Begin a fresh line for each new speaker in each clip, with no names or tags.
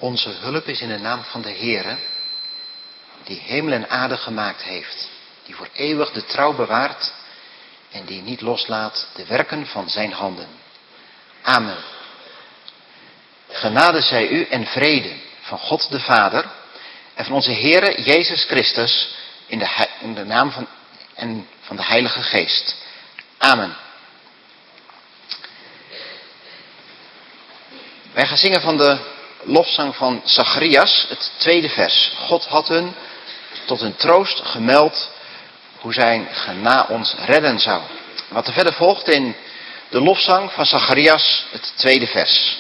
Onze hulp is in de naam van de Heere, die hemel en aarde gemaakt heeft, die voor eeuwig de trouw bewaart en die niet loslaat de werken van zijn handen. Amen. Genade zij u en vrede van God de Vader en van onze Heere Jezus Christus in de naam van de Heilige Geest. Amen. Wij gaan zingen van de lofzang van Zacharias, het 2e vers. God had hun tot een troost gemeld hoe zijn gena ons redden zou. Wat er verder volgt in de lofzang van Zacharias, het 2e vers.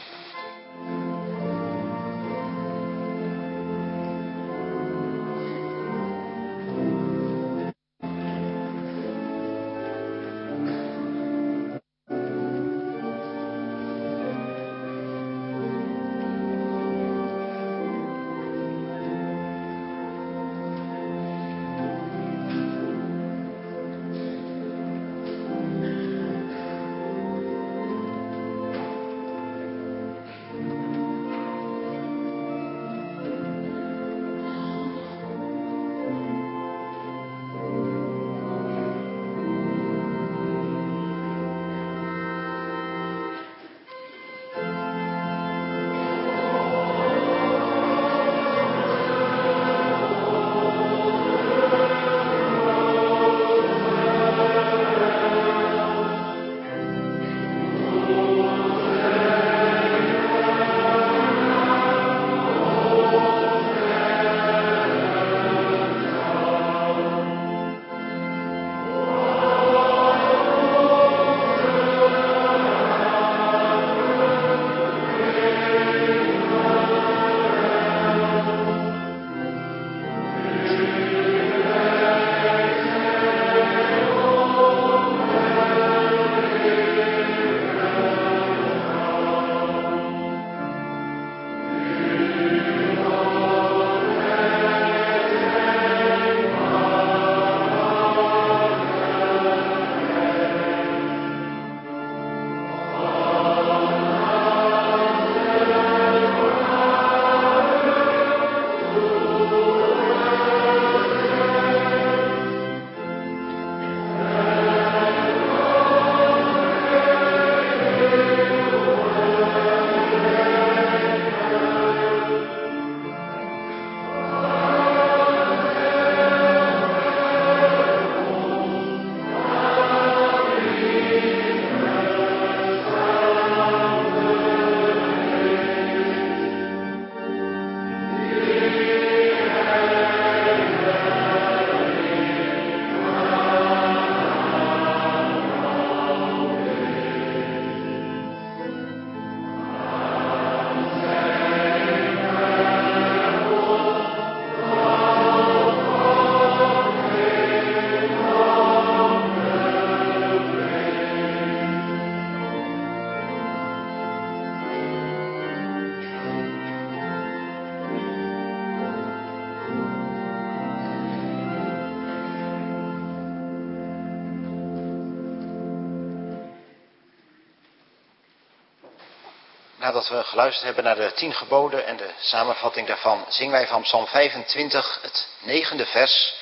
Nadat we geluisterd hebben naar de 10 geboden en de samenvatting daarvan, zingen wij van Psalm 25, het 9e vers.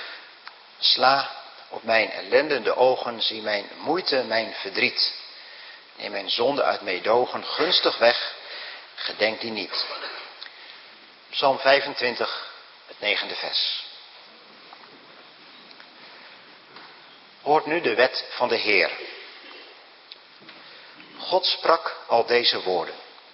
Sla op mijn ellende ogen, zie mijn moeite, mijn verdriet. Neem mijn zonde uit meedogen gunstig weg, gedenk die niet. Psalm 25, het 9e vers. Hoort nu de wet van de Heer. God sprak al deze woorden.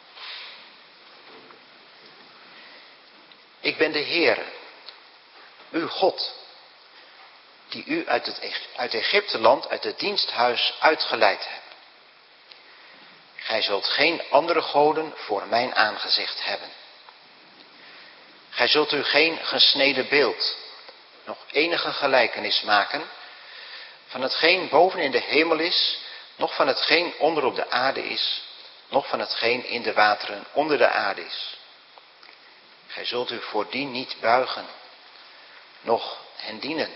Ik ben de Heer, uw God, die u uit Egypteland, uit het diensthuis uitgeleid hebt. Gij zult geen andere goden voor mijn aangezicht hebben. Gij zult u geen gesneden beeld, nog enige gelijkenis maken van hetgeen boven in de hemel is, nog van hetgeen onder op de aarde is, nog van hetgeen in de wateren onder de aarde is. Gij zult u voor die niet buigen, noch hen dienen.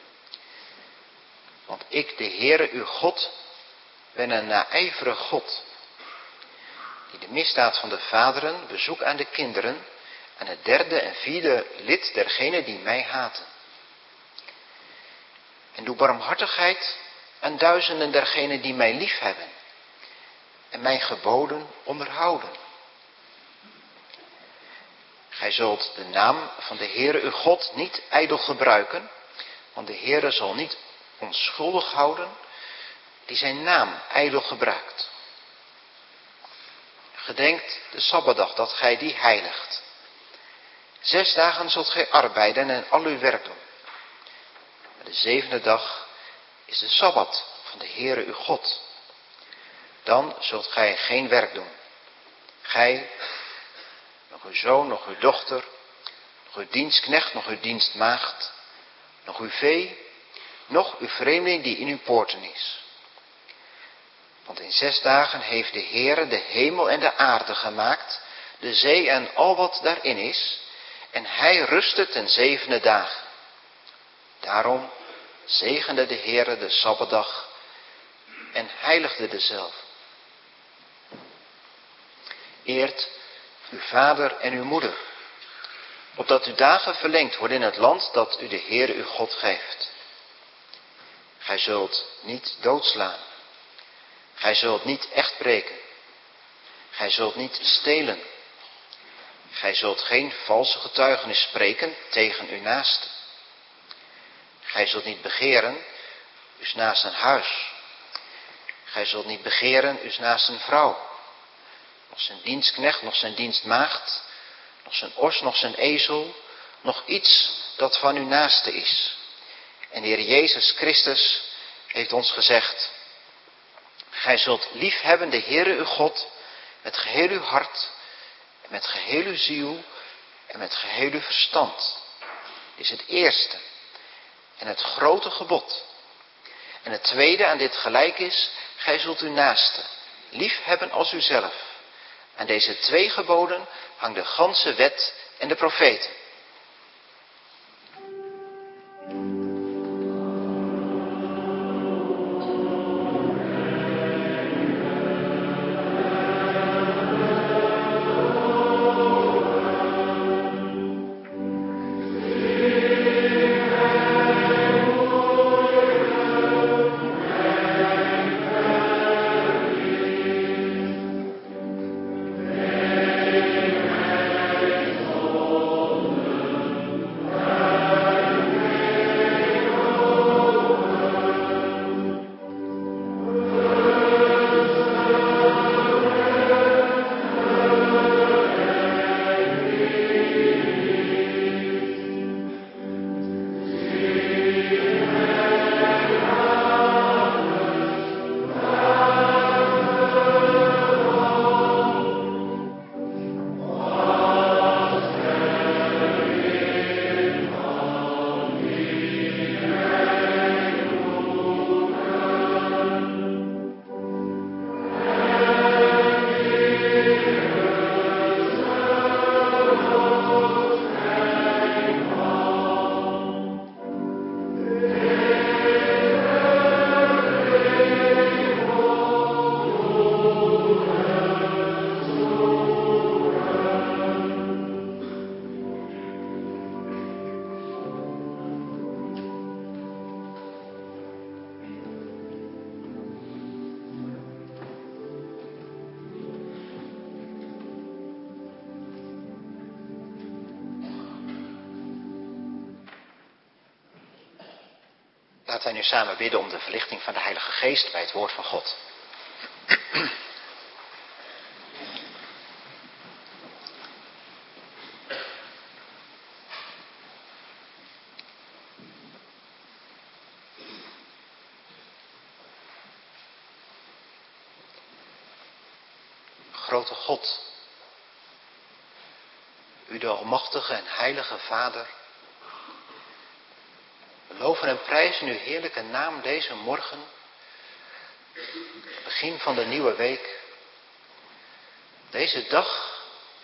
Want ik, de Heere uw God, ben een naijverig God, die de misdaad van de vaderen bezoek aan de kinderen, en het derde en vierde lid dergenen die mij haten. En doe barmhartigheid aan duizenden dergenen die mij liefhebben en mijn geboden onderhouden. Gij zult de naam van de Heere uw God niet ijdel gebruiken, want de Heere zal niet onschuldig houden die zijn naam ijdel gebruikt. Gedenkt de Sabbatdag dat gij die heiligt. 6 dagen zult gij arbeiden en al uw werk doen. Maar de 7e dag is de Sabbat van de Heere uw God. Dan zult gij geen werk doen. Gij, nog uw zoon, nog uw dochter, nog uw dienstknecht, nog uw dienstmaagd, nog uw vee, nog uw vreemdeling die in uw poorten is. Want in 6 dagen heeft de Heere de hemel en de aarde gemaakt, de zee en al wat daarin is, en hij rustte ten 7e dag. Daarom zegende de Heere de Sabbatdag en heiligde dezelve. Eert uw vader en uw moeder, opdat uw dagen verlengd worden in het land dat u de Heere uw God geeft. Gij zult niet doodslaan. Gij zult niet echt breken. Gij zult niet stelen. Gij zult geen valse getuigenis spreken tegen uw naaste. Gij zult niet begeren uws naasten huis. Gij zult niet begeren uws naasten vrouw, nog zijn dienstknecht, nog zijn dienstmaagd, nog zijn os, nog zijn ezel, nog iets dat van uw naaste is. En de Heer Jezus Christus heeft ons gezegd: gij zult liefhebben de Heere uw God met geheel uw hart, en met geheel uw ziel en met geheel uw verstand. Dit is het eerste en het grote gebod. En het tweede aan dit gelijk is: gij zult uw naaste liefhebben als uzelf. Aan deze 2 geboden hangt de ganse wet en de profeten. Laten wij nu samen bidden om de verlichting van de Heilige Geest bij het woord van God. Grote God, u de almachtige en heilige Vader, we loven en prijzen uw heerlijke naam deze morgen, het begin van de nieuwe week, deze dag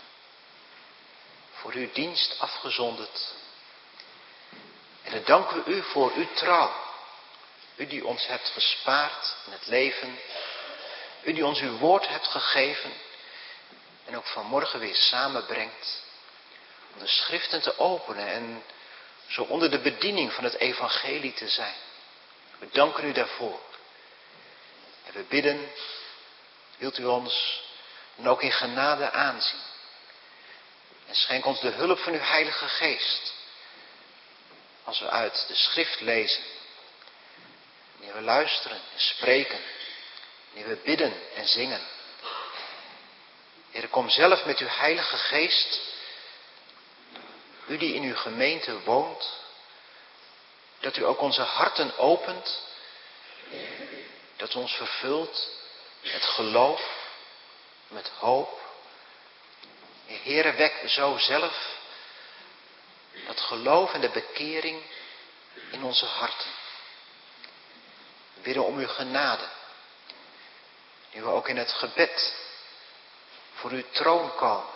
voor uw dienst afgezonderd. En dan danken we u voor uw trouw, u die ons hebt gespaard in het leven, u die ons uw woord hebt gegeven en ook vanmorgen weer samenbrengt. Om de schriften te openen en zo onder de bediening van het evangelie te zijn. We danken u daarvoor. En we bidden, wilt u ons dan ook in genade aanzien. En schenk ons de hulp van uw Heilige Geest. Als we uit de schrift lezen. Wanneer we luisteren en spreken. Wanneer we bidden en zingen. Heer, kom zelf met uw Heilige Geest. U die in uw gemeente woont. Dat u ook onze harten opent. Dat u ons vervult met geloof. Met hoop. Heere, wek zo zelf dat geloof en de bekering in onze harten. We bidden om uw genade. Nu we ook in het gebed voor uw troon komen.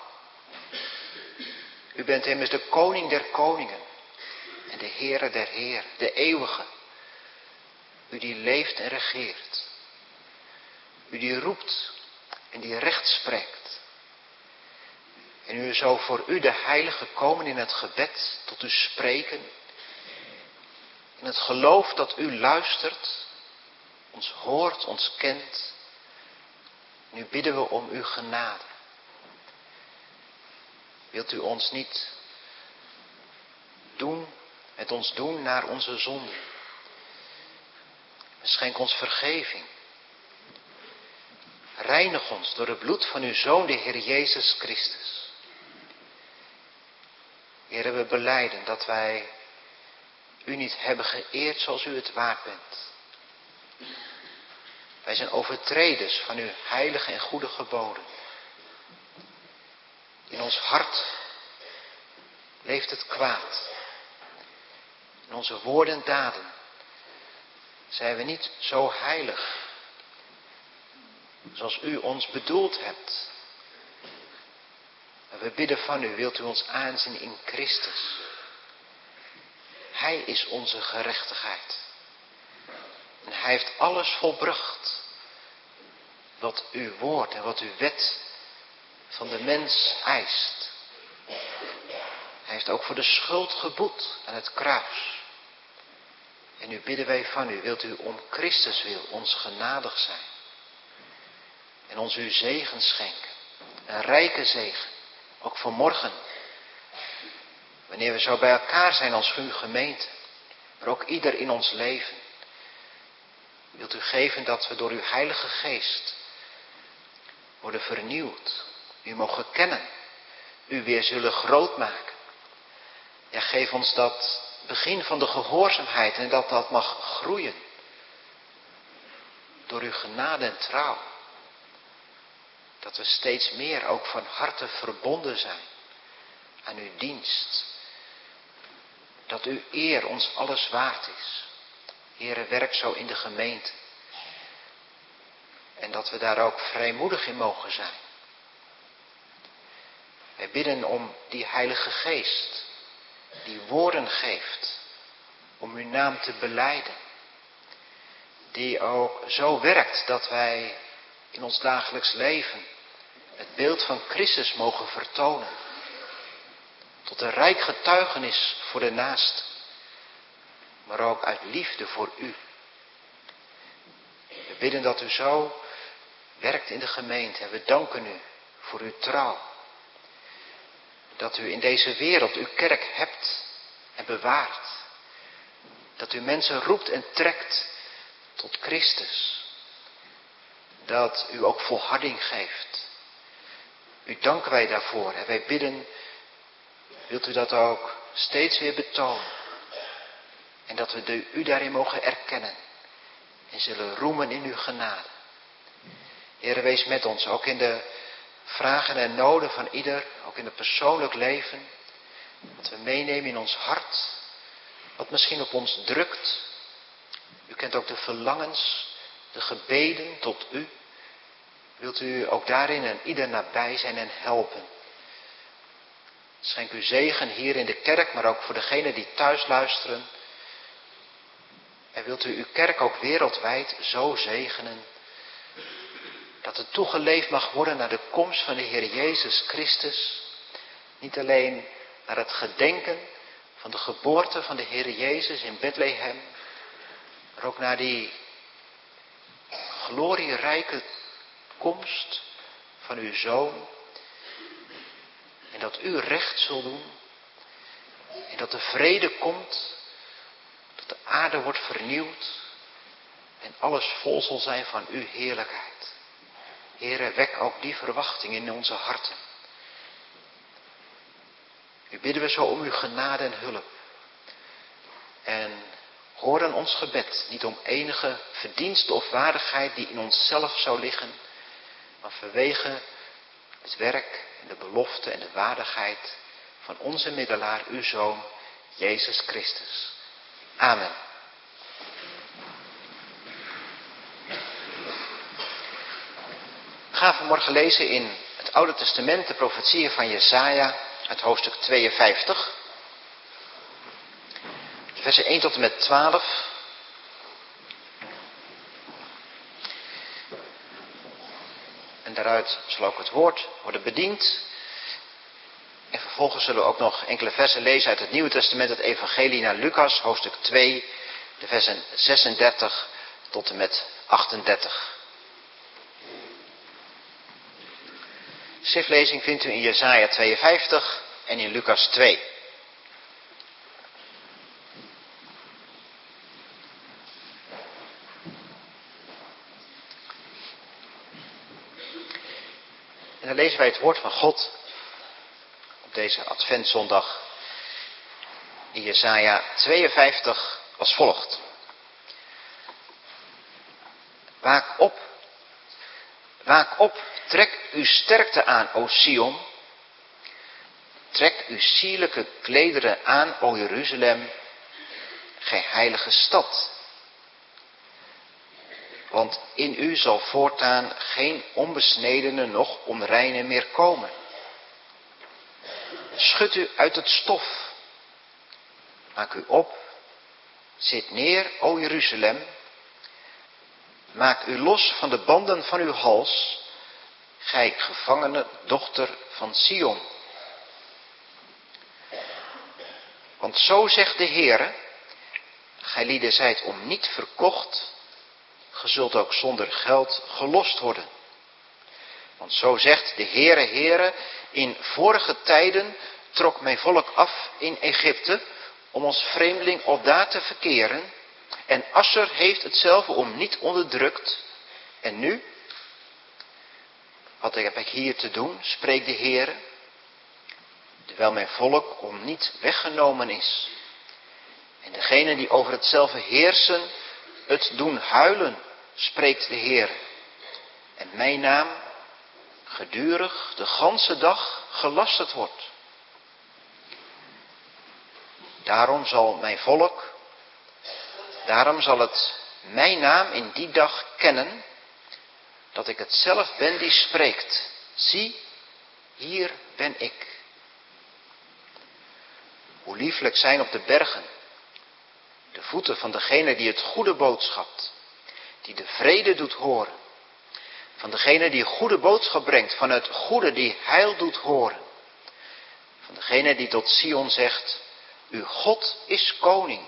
U bent immers de koning der koningen en de Heere der heren, de eeuwige. U die leeft en regeert. U die roept en die recht spreekt. En u is zo voor u de heilige komen in het gebed tot u spreken. In het geloof dat u luistert, ons hoort, ons kent. Nu bidden we om uw genade. Wilt u ons niet met ons doen naar onze zonden. Schenk ons vergeving. Reinig ons door het bloed van uw Zoon, de Heer Jezus Christus. Heer, we belijden dat wij u niet hebben geëerd zoals u het waard bent. Wij zijn overtreders van uw heilige en goede geboden. In ons hart leeft het kwaad. In onze woorden en daden zijn we niet zo heilig zoals u ons bedoeld hebt. We bidden van u, wilt u ons aanzien in Christus. Hij is onze gerechtigheid. En hij heeft alles volbracht. Wat uw woord en wat uw wet van de mens eist. Hij heeft ook voor de schuld geboet aan het kruis. En nu bidden wij van u, wilt u om Christus wil ons genadig zijn. En ons uw zegen schenken. Een rijke zegen. Ook vanmorgen. Wanneer we zo bij elkaar zijn als uw gemeente. Maar ook ieder in ons leven. Wilt u geven dat we door uw Heilige Geest worden vernieuwd. U mogen kennen. U weer zullen groot maken. Ja, geef ons dat begin van de gehoorzaamheid en dat mag groeien. Door uw genade en trouw. Dat we steeds meer ook van harte verbonden zijn aan uw dienst. Dat uw eer ons alles waard is. Heere, werk zo in de gemeente. En dat we daar ook vrijmoedig in mogen zijn. Wij bidden om die Heilige Geest. Die woorden geeft. Om uw naam te belijden. Die ook zo werkt dat wij in ons dagelijks leven het beeld van Christus mogen vertonen. Tot een rijk getuigenis voor de naaste. Maar ook uit liefde voor u. We bidden dat u zo werkt in de gemeente. En we danken u voor uw trouw. Dat u in deze wereld uw kerk hebt en bewaart. Dat u mensen roept en trekt tot Christus. Dat u ook volharding geeft. U danken wij daarvoor. En wij bidden, wilt u dat ook steeds weer betonen. En dat we u daarin mogen erkennen. En zullen roemen in uw genade. Heere, wees met ons, ook in de vragen en noden van ieder. Ook in het persoonlijk leven. Wat we meenemen in ons hart. Wat misschien op ons drukt. U kent ook de verlangens, de gebeden tot u. Wilt u ook daarin en ieder nabij zijn en helpen. Schenk uw zegen hier in de kerk, maar ook voor degenen die thuis luisteren. En wilt u uw kerk ook wereldwijd zo zegenen, dat er toegeleefd mag worden naar de komst van de Heer Jezus Christus. Niet alleen naar het gedenken van de geboorte van de Heer Jezus in Bethlehem, maar ook naar die glorierijke komst van uw Zoon. En dat u recht zult doen. En dat de vrede komt. Dat de aarde wordt vernieuwd. En alles vol zal zijn van uw heerlijkheid. Heere, wek ook die verwachting in onze harten. Nu bidden we zo om uw genade en hulp. En hoor dan ons gebed, niet om enige verdienste of waardigheid die in onszelf zou liggen, maar vanwege het werk en de belofte en de waardigheid van onze middelaar, uw Zoon, Jezus Christus. Amen. We gaan vanmorgen lezen in het Oude Testament de profetieën van Jesaja uit hoofdstuk 52. Versen 1 tot en met 12. En daaruit zal ook het woord worden bediend. En vervolgens zullen we ook nog enkele versen lezen uit het Nieuwe Testament, het Evangelie naar Lucas, hoofdstuk 2, de versen 36 tot en met 38. De schriftlezing vindt u in Jesaja 52 en in Lucas 2. En dan lezen wij het woord van God op deze Adventzondag in Jesaja 52 als volgt. Waak op, trek uw sterkte aan, o Sion. Trek uw sierlijke klederen aan, o Jeruzalem, gij heilige stad. Want in u zal voortaan geen onbesnedene noch onreine meer komen. Schud u uit het stof. Maak u op. Zit neer, o Jeruzalem. Maak u los van de banden van uw hals, gij gevangene dochter van Sion. Want zo zegt de Heere, gij lieden zijt om niet verkocht, ge zult ook zonder geld gelost worden. Want zo zegt de Heere, Heere, in vorige tijden trok mijn volk af in Egypte om als vreemdeling opdaar te verkeren. En Asser heeft hetzelfde om niet onderdrukt. En nu? Wat heb ik hier te doen, spreekt de Heere, terwijl mijn volk om niet weggenomen is. En degene die over hetzelfde heersen, het doen huilen, spreekt de Heere. En mijn naam gedurig de ganse dag gelasterd wordt. Daarom zal het mijn naam in die dag kennen, dat ik het zelf ben die spreekt. Zie, hier ben ik. Hoe lieflijk zijn op de bergen de voeten van degene die het goede boodschapt, die de vrede doet horen. Van degene die goede boodschap brengt, van het goede die heil doet horen. Van degene die tot Sion zegt, uw God is koning.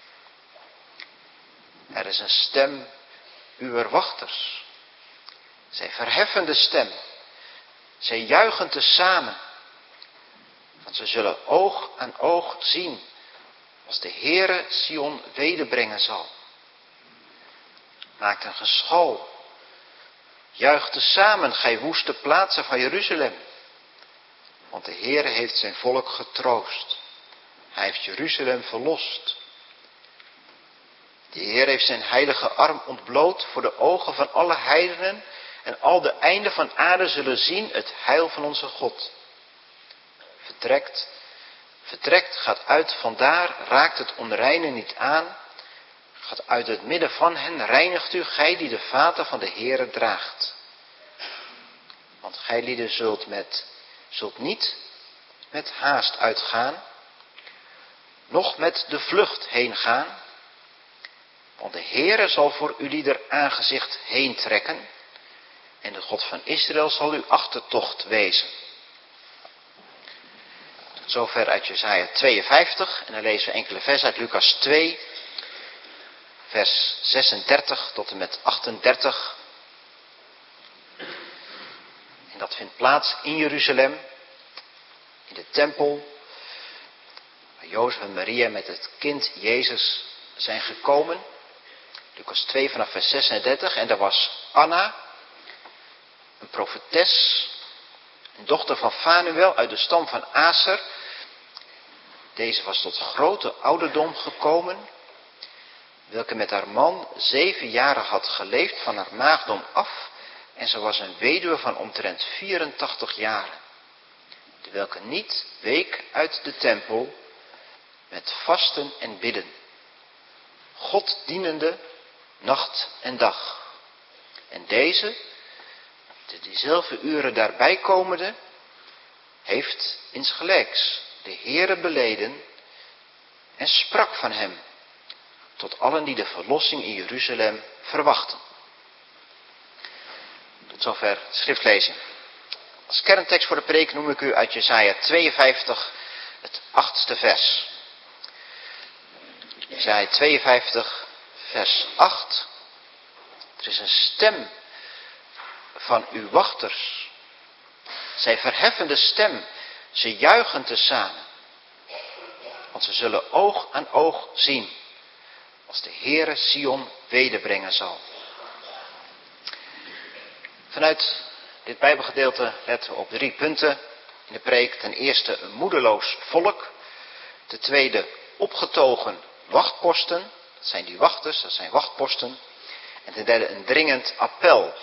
Er is een stem uwer wachters. Zij verheffen de stem. Zij juichen tezamen. Want ze zullen oog aan oog zien, als de Heere Sion wederbrengen zal. Maakt een geschal. Juicht tezamen, gij woeste plaatsen van Jeruzalem. Want de Heere heeft zijn volk getroost. Hij heeft Jeruzalem verlost. De Heer heeft zijn heilige arm ontbloot voor de ogen van alle heidenen. En al de einden van aarde zullen zien het heil van onze God. Vertrekt, gaat uit vandaar, raakt het onreine niet aan. Gaat uit het midden van hen, reinigt u, gij die de vaten van de Heere draagt. Want gij lieden zult niet met haast uitgaan, noch met de vlucht heen gaan. Want de Heere zal voor ulieder aangezicht heen trekken en de God van Israël zal uw achtertocht wezen. Tot zover uit Jesaja 52 en dan lezen we enkele versen uit Lucas 2, vers 36 tot en met 38. En dat vindt plaats in Jeruzalem, in de tempel, waar Jozef en Maria met het kind Jezus zijn gekomen. Lucas 2 vanaf vers 36. En daar was Anna, een profetes, een dochter van Fanuel uit de stam van Aser. Deze was tot grote ouderdom gekomen, welke met haar man 7 jaren had geleefd van haar maagdom af. En ze was een weduwe van omtrent 84 jaren, welke niet week uit de tempel met vasten en bidden, God dienende nacht en dag. En deze, diezelfde uren daarbij komende, heeft insgelijks de Heere beleden en sprak van hem tot allen die de verlossing in Jeruzalem verwachten. Tot zover de schriftlezing. Als kerntekst voor de preek noem ik u uit Jesaja 52 het 8e vers. Jesaja 52 vers 8. Er is een stem van uw wachters. Zij verheffen de stem, ze juichen tezamen. Want ze zullen oog aan oog zien, als de Heere Sion wederbrengen zal. Vanuit dit Bijbelgedeelte letten we op 3 punten in de preek. Ten eerste een moedeloos volk. Ten tweede opgetogen wachtposten. Dat zijn die wachters, dat zijn wachtposten. En ten derde een dringend appel.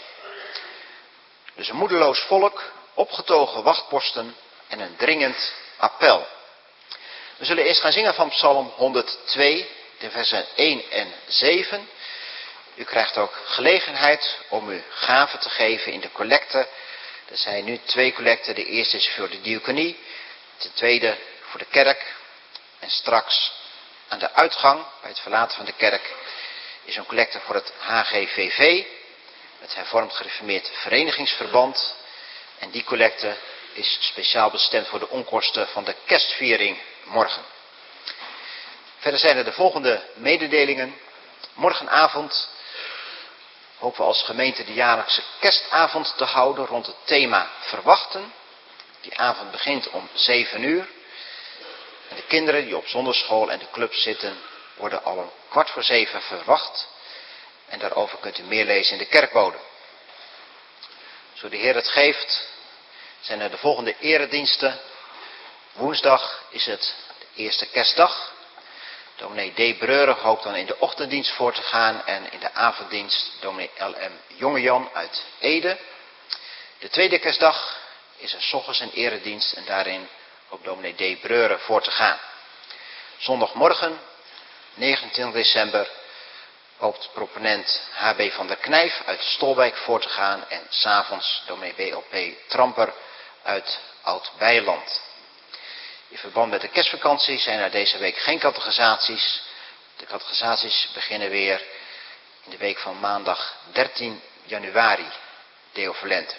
Dus een moedeloos volk, opgetogen wachtposten en een dringend appel. We zullen eerst gaan zingen van Psalm 102, de versen 1 en 7. U krijgt ook gelegenheid om uw gaven te geven in de collecte. Er zijn nu 2 collecten. De eerste is voor de diaconie, de tweede voor de kerk. En straks aan de uitgang, bij het verlaten van de kerk, is een collecte voor het HGVV, het Hervormd Gereformeerd Verenigingsverband. En die collecte is speciaal bestemd voor de onkosten van de kerstviering morgen. Verder zijn er de volgende mededelingen. Morgenavond hopen we als gemeente de jaarlijkse kerstavond te houden rond het thema verwachten. Die avond begint om 7 uur. En de kinderen die op zonderschool en de club zitten worden al om 6:15 verwacht. En daarover kunt u meer lezen in de kerkbode. Zo de Heer het geeft, zijn er de volgende erediensten. Woensdag is het de eerste kerstdag. Dominee D. Breuren hoopt dan in de ochtenddienst voor te gaan en in de avonddienst dominee L.M. Jongejan uit Ede. De tweede kerstdag is er 's ochtends een eredienst en daarin hoopt dominee D. Breuren voor te gaan. Zondagmorgen, 29 december, hoopt proponent H.B. van der Knijf uit Stolwijk voor te gaan en 's avonds dominee B.L.P. Tramper uit Oud-Beiland. In verband met de kerstvakantie zijn er deze week geen catechisaties. De catechisaties beginnen weer in de week van maandag 13 januari, Deo Volente.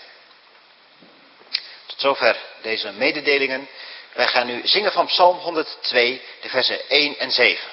Tot zover deze mededelingen. Wij gaan nu zingen van Psalm 102, de versen 1 en 7.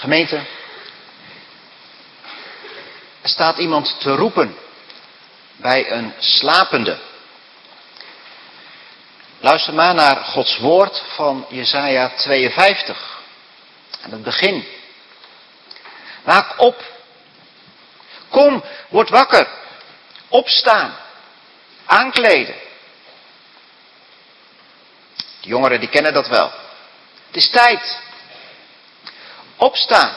Gemeente, er staat iemand te roepen bij een slapende. Luister maar naar Gods woord van Jesaja 52. Aan het begin. Waak op. Kom, word wakker. Opstaan. Aankleden. De jongeren die kennen dat wel. Het is tijd. Opstaan.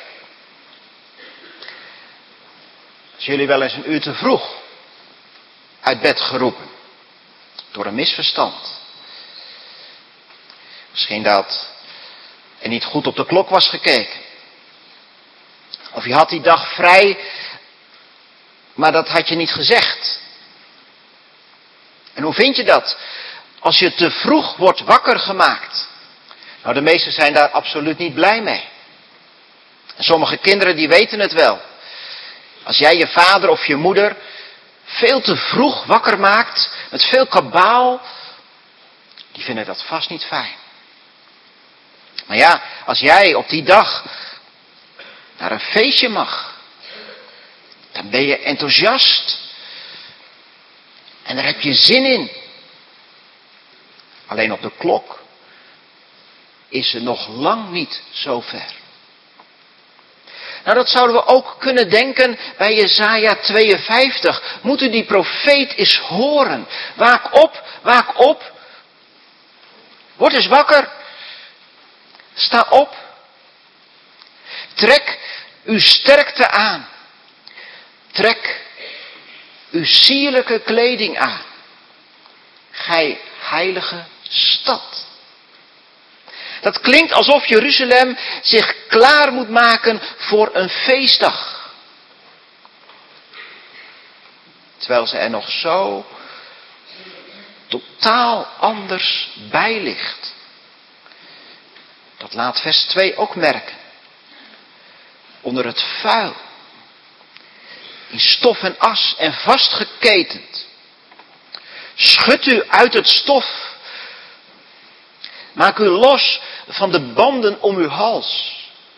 Als jullie wel eens een uur te vroeg uit bed geroepen. Door een misverstand. Misschien dat er niet goed op de klok was gekeken. Of je had die dag vrij, maar dat had je niet gezegd. En hoe vind je dat? Als je te vroeg wordt wakker gemaakt. Nou, de meesten zijn daar absoluut niet blij mee. En sommige kinderen die weten het wel. Als jij je vader of je moeder veel te vroeg wakker maakt, met veel kabaal, die vinden dat vast niet fijn. Maar ja, als jij op die dag naar een feestje mag, dan ben je enthousiast. En daar heb je zin in. Alleen op de klok is ze nog lang niet zo ver. Nou, dat zouden we ook kunnen denken bij Jesaja 52. Moet u die profeet eens horen. Waak op, waak op. Word eens wakker. Sta op. Trek uw sterkte aan. Trek uw sierlijke kleding aan. Gij heilige stad. Dat klinkt alsof Jeruzalem zich klaar moet maken voor een feestdag. Terwijl ze er nog zo totaal anders bij ligt. Dat laat vers 2 ook merken. Onder het vuil. In stof en as en vastgeketend. Schud u uit het stof. Maak u los van de banden om uw hals.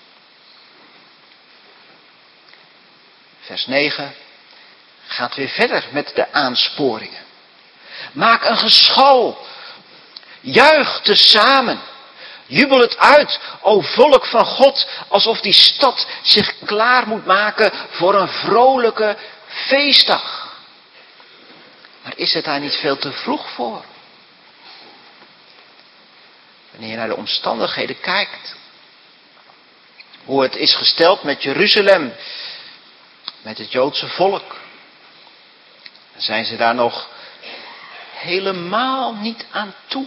Vers 9 gaat weer verder met de aansporingen. Maak een geschal. Juich tezamen. Jubel het uit, o volk van God, alsof die stad zich klaar moet maken voor een vrolijke feestdag. Maar is het daar niet veel te vroeg voor? Wanneer je naar de omstandigheden kijkt. Hoe het is gesteld met Jeruzalem. Met het Joodse volk. Dan zijn ze daar nog helemaal niet aan toe.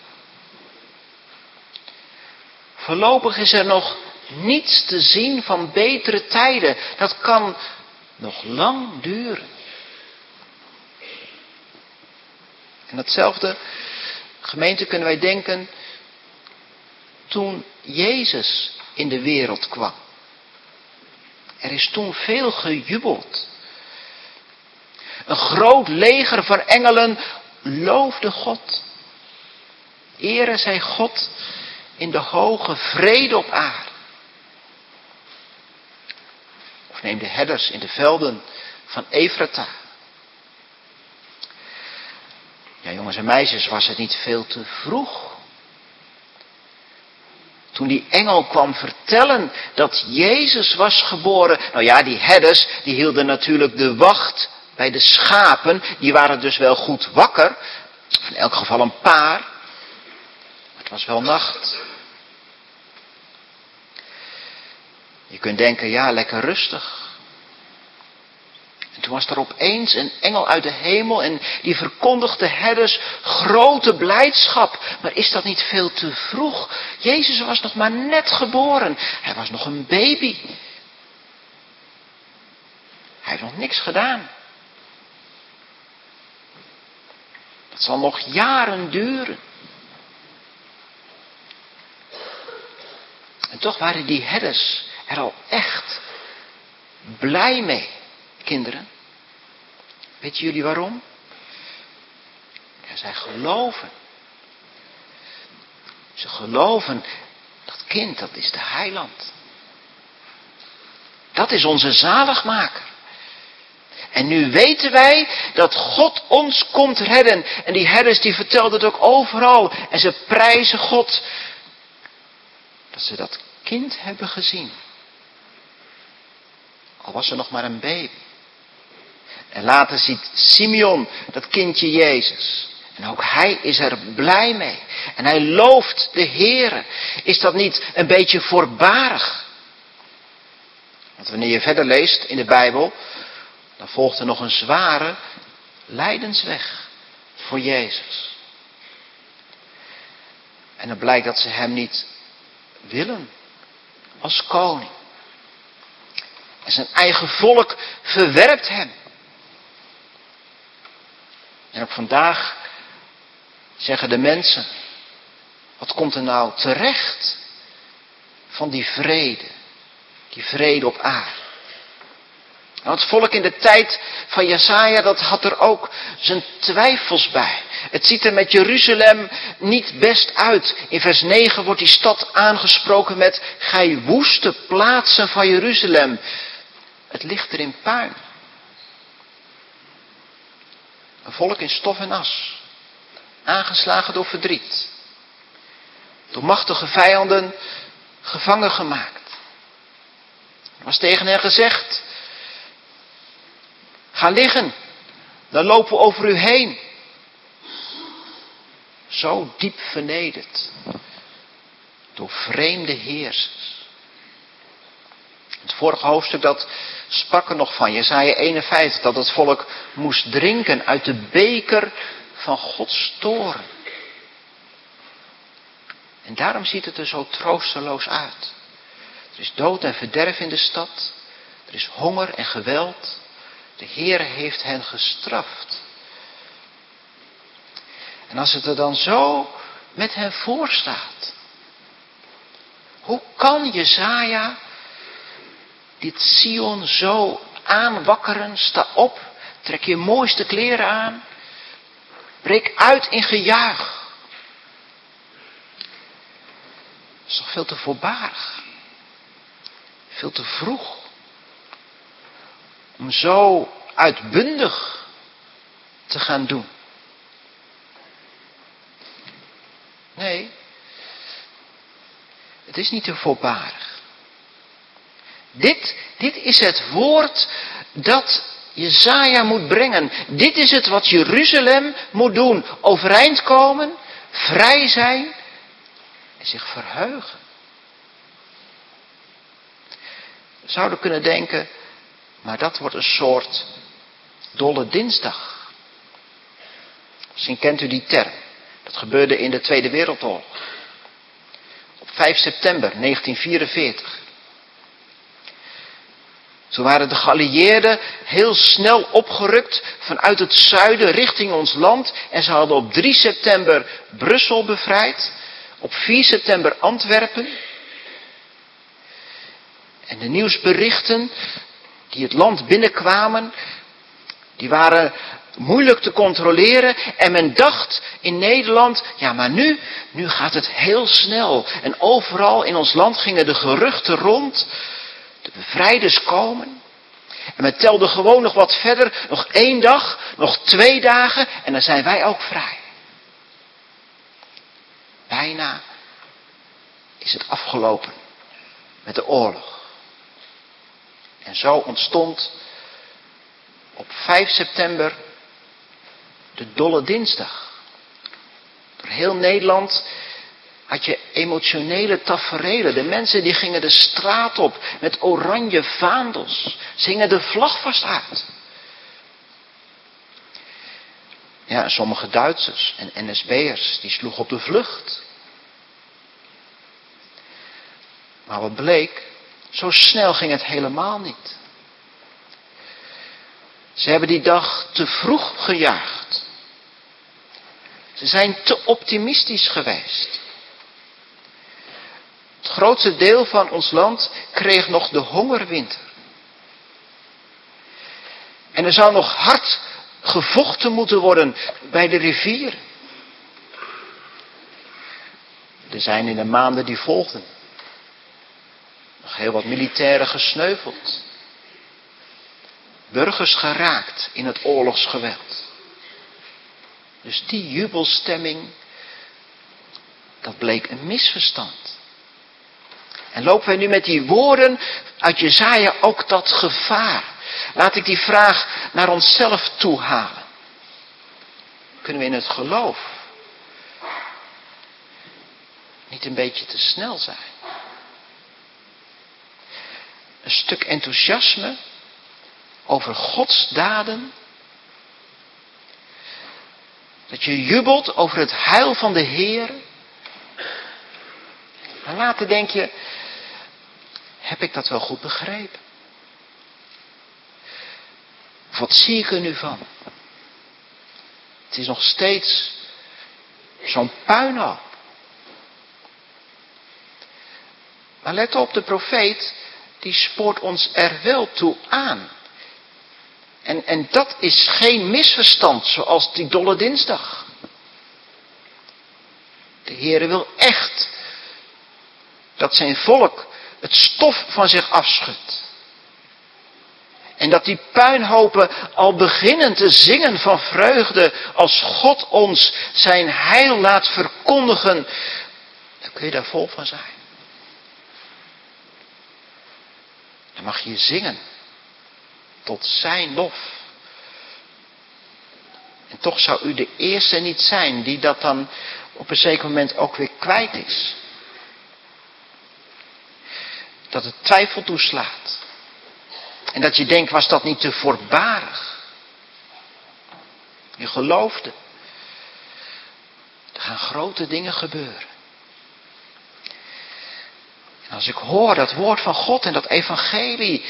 Voorlopig is er nog niets te zien van betere tijden. Dat kan nog lang duren. En datzelfde, gemeente, kunnen wij denken toen Jezus in de wereld kwam. Er is toen veel gejubeld. Een groot leger van engelen loofde God. Ere zij God in de hoge, vrede op aarde. Of neem de herders in de velden van Efrata. Ja, jongens en meisjes, was het niet veel te vroeg? Toen die engel kwam vertellen dat Jezus was geboren. Nou ja, die herders, die hielden natuurlijk de wacht bij de schapen. Die waren dus wel goed wakker. Of in elk geval een paar. Maar het was wel nacht. Je kunt denken, ja, lekker rustig. En toen was er opeens een engel uit de hemel en die verkondigde herders grote blijdschap. Maar is dat niet veel te vroeg? Jezus was nog maar net geboren. Hij was nog een baby. Hij heeft nog niks gedaan. Dat zal nog jaren duren. En toch waren die herders er al echt blij mee, kinderen. Weet jullie waarom? Ja, zij geloven. Ze geloven, dat kind, dat is de heiland. Dat is onze zaligmaker. En nu weten wij dat God ons komt redden. En die herders die vertelden het ook overal. En ze prijzen God. Dat ze dat kind hebben gezien. Al was er nog maar een baby. En later ziet Simeon dat kindje Jezus. En ook hij is er blij mee. En hij looft de Heere. Is dat niet een beetje voorbarig? Want wanneer je verder leest in de Bijbel, dan volgt er nog een zware lijdensweg voor Jezus. En dan blijkt dat ze hem niet willen als koning. En zijn eigen volk verwerpt hem. En ook vandaag zeggen de mensen, wat komt er nou terecht van die vrede op aarde. Nou, het volk in de tijd van Jesaja, dat had er ook zijn twijfels bij. Het ziet er met Jeruzalem niet best uit. In vers 9 wordt die stad aangesproken met, gij woeste plaatsen van Jeruzalem. Het ligt er in puin. Een volk in stof en as. Aangeslagen door verdriet. Door machtige vijanden gevangen gemaakt. Er was tegen hen gezegd, ga liggen, dan lopen we over u heen. Zo diep vernederd door vreemde heersers. Het vorige hoofdstuk dat sprak er nog van, Jesaja 51, dat het volk moest drinken uit de beker van Gods toorn. En daarom ziet het er zo troosteloos uit. Er is dood en verderf in de stad. Er is honger en geweld. De Heer heeft hen gestraft. En als het er dan zo met hen voor staat. Hoe kan Jesaja dit Sion zo aanwakkeren? Sta op, trek je mooiste kleren aan. Breek uit in gejuich. Dat is toch veel te voorbarig. Veel te vroeg. Om zo uitbundig te gaan doen. Nee. Het is niet te voorbarig. Dit is het woord dat Jesaja moet brengen. Dit is het wat Jeruzalem moet doen. Overeind komen, vrij zijn en zich verheugen. We zouden kunnen denken, maar dat wordt een soort dolle dinsdag. Misschien kent u die term. Dat gebeurde in de Tweede Wereldoorlog. Op 5 september 1944. Zo waren de geallieerden heel snel opgerukt vanuit het zuiden richting ons land. En ze hadden op 3 september Brussel bevrijd. Op 4 september Antwerpen. En de nieuwsberichten die het land binnenkwamen, die waren moeilijk te controleren. En men dacht in Nederland, ja maar nu gaat het heel snel. En overal in ons land gingen de geruchten rond. De bevrijders komen. En men telde gewoon nog wat verder. Nog 1 dag, nog 2 dagen en dan zijn wij ook vrij. Bijna is het afgelopen met de oorlog. En zo ontstond op 5 september de dolle dinsdag. Door heel Nederland had je emotionele taferelen. De mensen die gingen de straat op met oranje vaandels. Ze hingen de vlag vast uit. Ja, sommige Duitsers en NSB'ers die sloegen op de vlucht. Maar wat bleek, zo snel ging het helemaal niet. Ze hebben die dag te vroeg gejaagd. Ze zijn te optimistisch geweest. Het grootste deel van ons land kreeg nog de hongerwinter. En er zou nog hard gevochten moeten worden bij de rivieren. Er zijn in de maanden die volgden nog heel wat militairen gesneuveld burgers geraakt in het oorlogsgeweld. Dus die jubelstemming, dat bleek een misverstand. En lopen wij nu met die woorden uit Jesaja ook dat gevaar? Laat ik die vraag naar onszelf toe halen. Kunnen we in het geloof niet een beetje te snel zijn? Een stuk enthousiasme over Gods daden. Dat je jubelt over het heil van de Heer. En later denk je, heb ik dat wel goed begrepen? Of wat zie ik er nu van? Het is nog steeds zo'n puinhoop. Maar let op, de profeet, die spoort ons er wel toe aan. En dat is geen misverstand, zoals die dolle dinsdag. De Heere wil echt dat zijn volk het stof van zich afschudt. En dat die puinhopen al beginnen te zingen van vreugde als God ons zijn heil laat verkondigen. Dan kun je daar vol van zijn. Dan mag je zingen tot zijn lof. En toch zou u de eerste niet zijn die dat dan op een zeker moment ook weer kwijt is. Dat het twijfel toeslaat. En dat je denkt, was dat niet te voorbarig? Je geloofde. Er gaan grote dingen gebeuren. En als ik hoor dat woord van God en dat evangelie.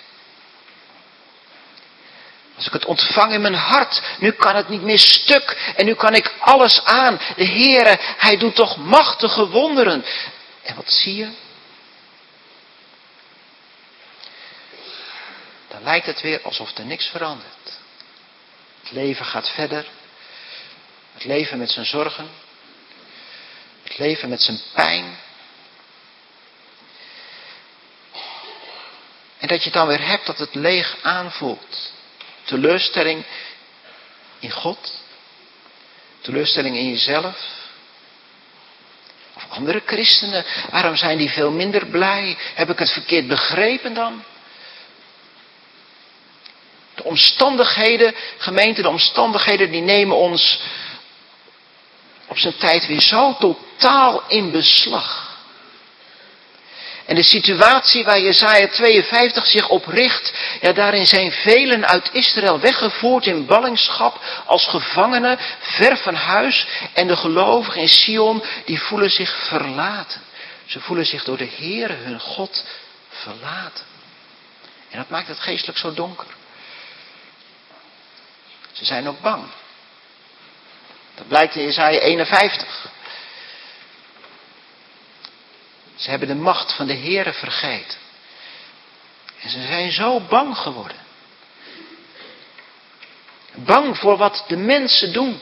Als ik het ontvang in mijn hart, nu kan het niet meer stuk. En nu kan ik alles aan. De Heere, Hij doet toch machtige wonderen. En wat zie je? Dan lijkt het weer alsof er niks verandert. Het leven gaat verder. Het leven met zijn zorgen. Het leven met zijn pijn. En dat je dan weer hebt dat het leeg aanvoelt. Teleurstelling in God. Teleurstelling in jezelf. Of andere christenen. Waarom zijn die veel minder blij? Heb ik het verkeerd begrepen dan? De omstandigheden, gemeente, de omstandigheden die nemen ons op zijn tijd weer zo totaal in beslag. En de situatie waar Jesaja 52 zich op richt, ja, daarin zijn velen uit Israël weggevoerd in ballingschap als gevangenen, ver van huis. En de gelovigen in Sion, die voelen zich verlaten. Ze voelen zich door de Heere, hun God, verlaten. En dat maakt het geestelijk zo donker. Ze zijn ook bang. Dat blijkt in Jesaja 51. Ze hebben de macht van de Heere vergeten. En ze zijn zo bang geworden. Bang voor wat de mensen doen.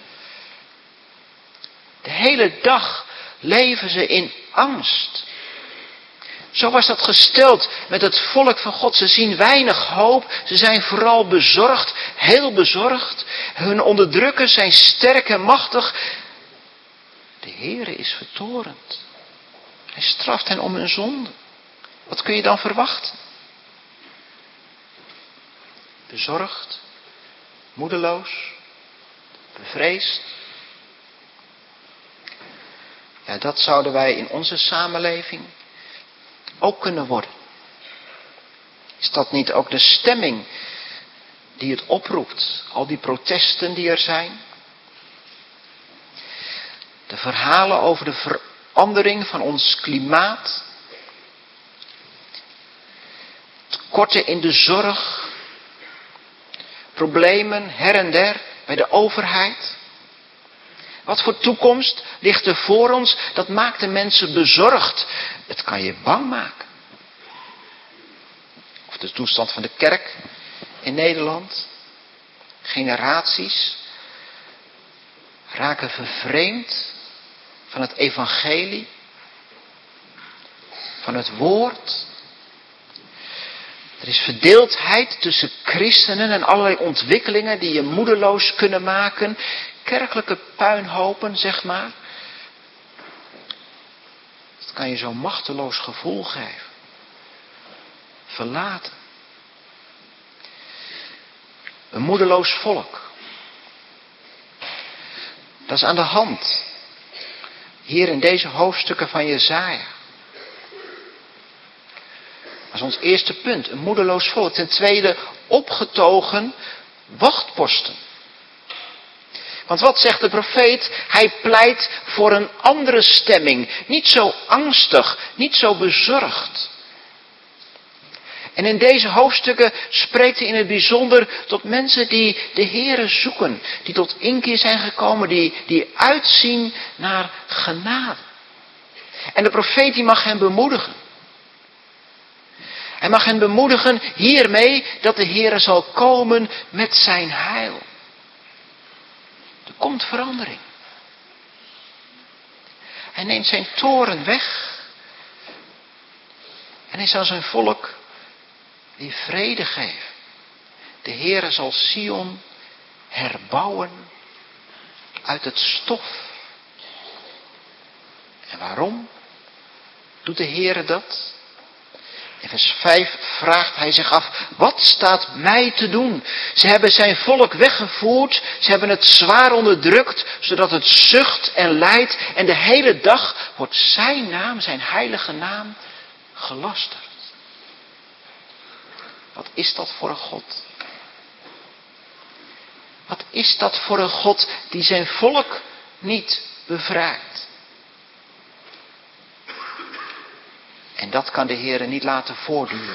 De hele dag leven ze in angst. Zo was dat gesteld met het volk van God. Ze zien weinig hoop. Ze zijn vooral bezorgd. Heel bezorgd. Hun onderdrukkers zijn sterk en machtig. De Heere is vertorend. Hij straft hen om hun zonde. Wat kun je dan verwachten? Bezorgd. Moedeloos. Bevreesd. Ja, dat zouden wij in onze samenleving ook kunnen worden. Is dat niet ook de stemming die het oproept? Al die protesten die er zijn. De verhalen over de verandering van ons klimaat. Tekorten in de zorg. Problemen her en der bij de overheid. Wat voor toekomst ligt er voor ons? Dat maakt de mensen bezorgd. Het kan je bang maken. Of de toestand van de kerk in Nederland. Generaties raken vervreemd van het evangelie. Van het woord. Er is verdeeldheid tussen christenen en allerlei ontwikkelingen die je moedeloos kunnen maken. Kerkelijke puinhopen, zeg maar. Dat kan je zo'n machteloos gevoel geven. Verlaten. Een moedeloos volk. Dat is aan de hand. Hier in deze hoofdstukken van Jesaja. Dat is ons eerste punt. Een moedeloos volk. Ten tweede, opgetogen wachtposten. Want wat zegt de profeet? Hij pleit voor een andere stemming. Niet zo angstig, niet zo bezorgd. En in deze hoofdstukken spreekt hij in het bijzonder tot mensen die de Heere zoeken. Die tot inkeer zijn gekomen, die uitzien naar genade. En de profeet die mag hen bemoedigen. Hij mag hen bemoedigen hiermee dat de Heere zal komen met zijn heil. Er komt verandering. Hij neemt zijn toorn weg. En hij zal zijn volk die vrede geven. De Heere zal Sion herbouwen uit het stof. En waarom doet de Heere dat? In vers 5 vraagt hij zich af, wat staat mij te doen? Ze hebben zijn volk weggevoerd, ze hebben het zwaar onderdrukt, zodat het zucht en lijdt. En de hele dag wordt zijn naam, zijn heilige naam, gelasterd. Wat is dat voor een God? Wat is dat voor een God die zijn volk niet bevrijdt? En dat kan de Heere niet laten voortduren.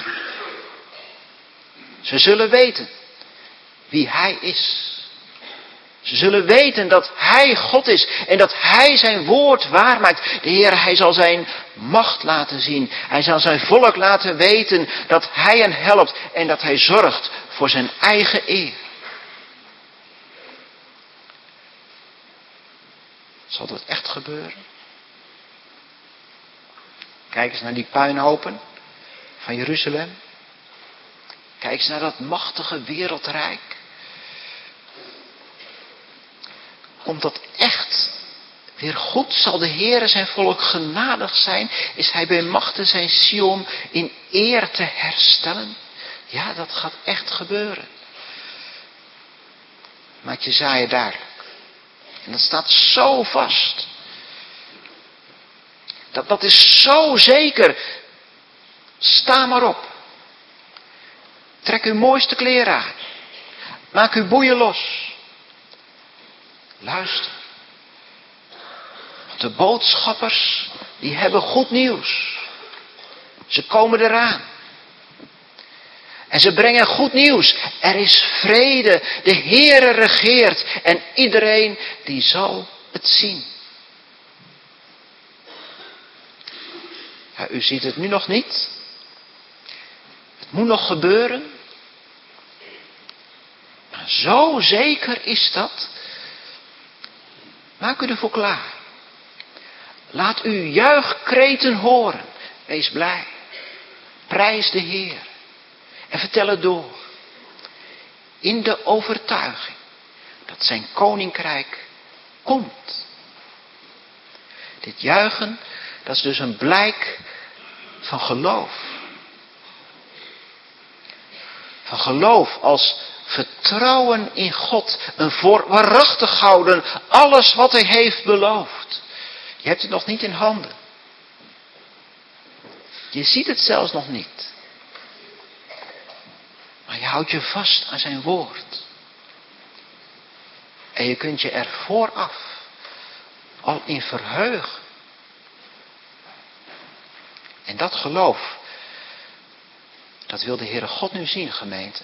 Ze zullen weten wie Hij is. Ze zullen weten dat Hij God is en dat Hij zijn woord waarmaakt. De Heere, Hij zal zijn macht laten zien. Hij zal zijn volk laten weten dat Hij hen helpt en dat Hij zorgt voor zijn eigen eer. Zal dat echt gebeuren? Kijk eens naar die puinhopen van Jeruzalem. Kijk eens naar dat machtige wereldrijk. Komt dat echt weer goed? Zal de Heere zijn volk genadig zijn? Is Hij bij machte zijn Sion in eer te herstellen? Ja, dat gaat echt gebeuren. Maakt Jesaja duidelijk. En dat staat zo vast. Dat is zo zeker. Sta maar op. Trek uw mooiste kleren aan. Maak uw boeien los. Luister. Want de boodschappers, die hebben goed nieuws. Ze komen eraan. En ze brengen goed nieuws. Er is vrede. De Heere regeert. En iedereen die zal het zien. Ja, u ziet het nu nog niet. Het moet nog gebeuren. Maar zo zeker is dat. Maak u ervoor klaar. Laat uw juichkreten horen. Wees blij. Prijs de Heer. En vertel het door. In de overtuiging dat zijn koninkrijk komt. Dit juichen, dat is dus een blijk van geloof. Van geloof als vertrouwen in God. Een waarachtig houden. Alles wat hij heeft beloofd. Je hebt het nog niet in handen. Je ziet het zelfs nog niet. Maar je houdt je vast aan zijn woord. En je kunt je er vooraf al in verheugen. En dat geloof, dat wil de Heere God nu zien, gemeente.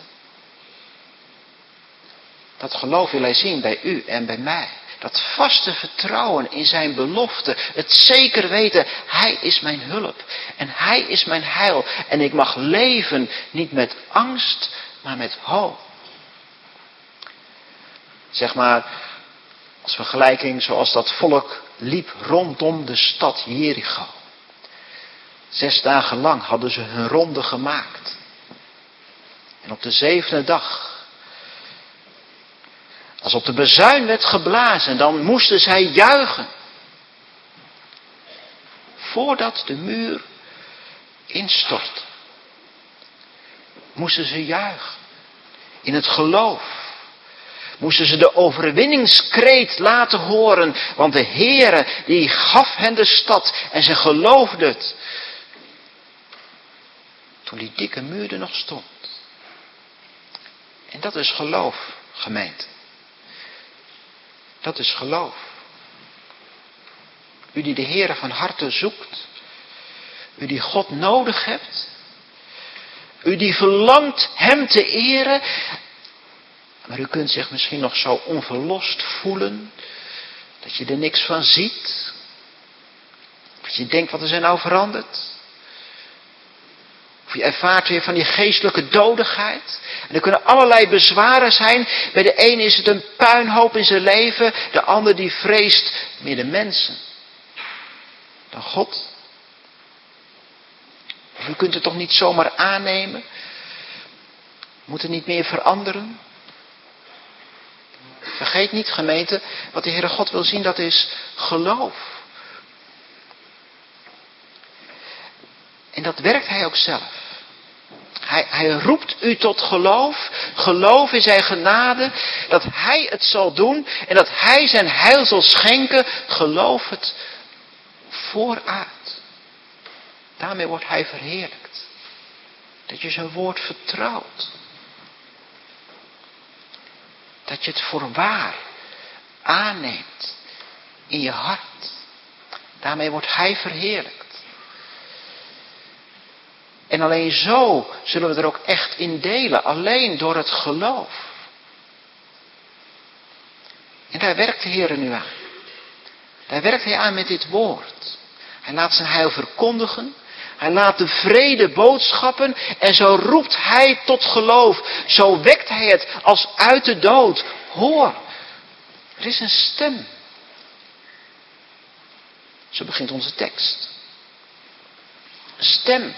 Dat geloof wil Hij zien bij u en bij mij. Dat vaste vertrouwen in zijn belofte. Het zeker weten, Hij is mijn hulp. En Hij is mijn heil. En ik mag leven, niet met angst, maar met hoop. Zeg maar, als vergelijking, zoals dat volk liep rondom de stad Jericho. 6 dagen lang hadden ze hun ronde gemaakt. En op de 7e dag, als op de bazuin werd geblazen, dan moesten zij juichen. Voordat de muur instortte, moesten ze juichen. In het geloof. Moesten ze de overwinningskreet laten horen. Want de Heere die gaf hen de stad en ze geloofden het. Toen die dikke muur er nog stond. En dat is geloof, gemeente. Dat is geloof. U die de Heere van harte zoekt. U die God nodig hebt. U die verlangt hem te eren. Maar u kunt zich misschien nog zo onverlost voelen. Dat je er niks van ziet. Dat je denkt, wat is er nou veranderd? Of je ervaart weer van die geestelijke dodigheid. En er kunnen allerlei bezwaren zijn. Bij de ene is het een puinhoop in zijn leven. De ander die vreest meer de mensen dan God. Of u kunt het toch niet zomaar aannemen? Moet het niet meer veranderen? Vergeet niet, gemeente, wat de Heere God wil zien, dat is geloof. En dat werkt Hij ook zelf. Hij roept u tot geloof. Geloof in zijn genade. Dat Hij het zal doen. En dat Hij zijn heil zal schenken. Geloof het vooruit. Daarmee wordt Hij verheerlijkt. Dat je zijn woord vertrouwt. Dat je het voorwaar aanneemt in je hart. Daarmee wordt Hij verheerlijkt. En alleen zo zullen we er ook echt in delen. Alleen door het geloof. En daar werkt de Heer nu aan. Daar werkt Hij aan met dit woord. Hij laat zijn heil verkondigen. Hij laat de vrede boodschappen. En zo roept Hij tot geloof. Zo wekt Hij het als uit de dood. Hoor, er is een stem. Zo begint onze tekst. Een stem.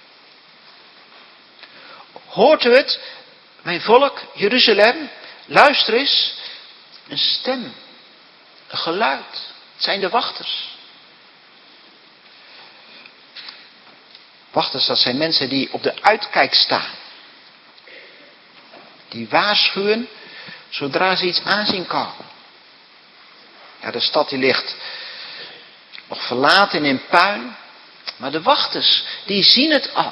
Hoort u het? Mijn volk, Jeruzalem, luister eens. Een stem. Een geluid. Het zijn de wachters. Wachters, dat zijn mensen die op de uitkijk staan. Die waarschuwen zodra ze iets aanzien komen. Ja, de stad die ligt nog verlaten in puin. Maar de wachters, die zien het al.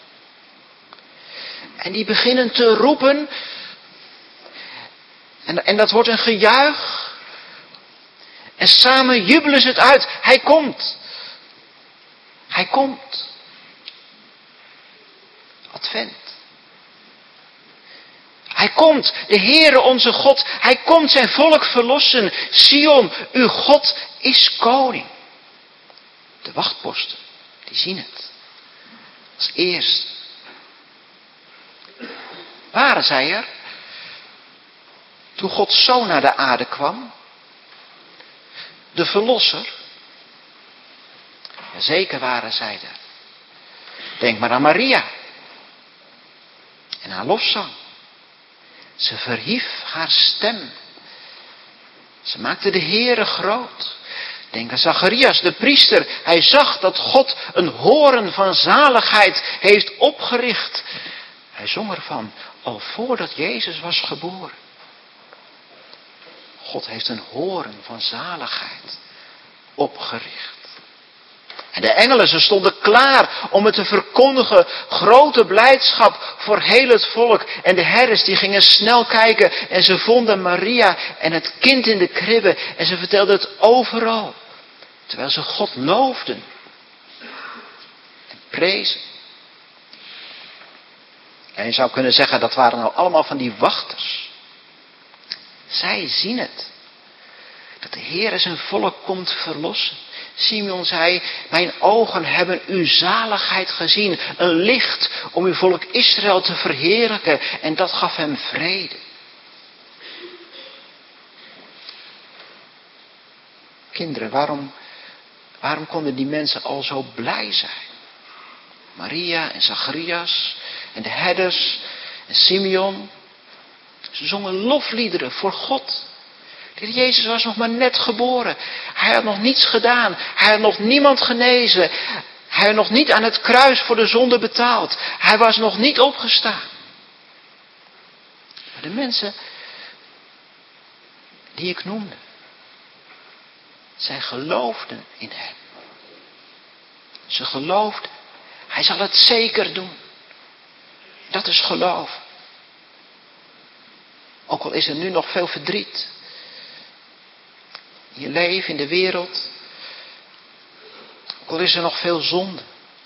En die beginnen te roepen. En dat wordt een gejuich. En samen jubelen ze het uit. Hij komt. Hij komt. Advent. Hij komt, de Heere onze God. Hij komt zijn volk verlossen. Sion, uw God is koning. De wachtposten, die zien het. Als eerste. Waren zij er? Toen Gods Zoon naar de aarde kwam. De Verlosser. Ja, zeker waren zij er. Denk maar aan Maria. En haar lofzang. Ze verhief haar stem. Ze maakte de Heere groot. Denk aan Zacharias, de priester. Hij zag dat God een horen van zaligheid heeft opgericht. Hij zong ervan al voordat Jezus was geboren. God heeft een horen van zaligheid opgericht. En de engelen, ze stonden klaar om het te verkondigen. Grote blijdschap voor heel het volk. En de herders die gingen snel kijken. En ze vonden Maria en het kind in de kribbe. En ze vertelden het overal. Terwijl ze God loofden. En prezen. En je zou kunnen zeggen, dat waren nou allemaal van die wachters. Zij zien het. Dat de Heer zijn volk komt verlossen. Simeon zei, mijn ogen hebben uw zaligheid gezien. Een licht om uw volk Israël te verheerlijken. En dat gaf hem vrede. Kinderen, waarom konden die mensen al zo blij zijn? Maria en Zacharias en de herders en Simeon. Ze zongen lofliederen voor God. De Heer Jezus was nog maar net geboren. Hij had nog niets gedaan. Hij had nog niemand genezen. Hij had nog niet aan het kruis voor de zonde betaald. Hij was nog niet opgestaan. Maar de mensen die ik noemde, zij geloofden in hem. Ze geloofden. Hij zal het zeker doen. Dat is geloof. Ook al is er nu nog veel verdriet. In je leven, in de wereld. Ook al is er nog veel zonde.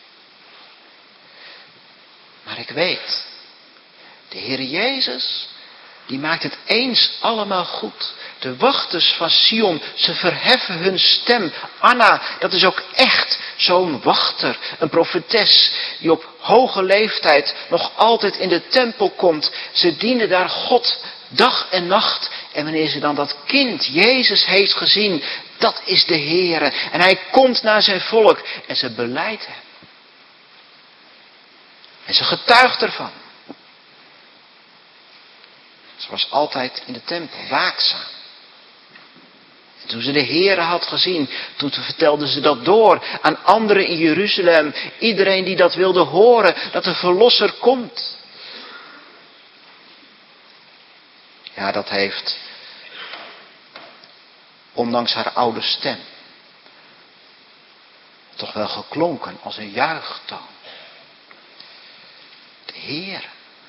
Maar ik weet, de Heer Jezus, die maakt het eens allemaal goed. De wachters van Sion, ze verheffen hun stem. Anna, dat is ook echt zo'n wachter, een profetes, die op hoge leeftijd nog altijd in de tempel komt. Ze dienen daar God dag en nacht. En wanneer ze dan dat kind, Jezus, heeft gezien, dat is de Heere. En hij komt naar zijn volk en ze belijdt hem. En ze getuigt ervan. Ze was altijd in de tempel, waakzaam. En toen ze de Heere had gezien, toen vertelde ze dat door aan anderen in Jeruzalem. Iedereen die dat wilde horen, dat de Verlosser komt. Ja, dat heeft, ondanks haar oude stem, toch wel geklonken als een juichtoon. De Heer,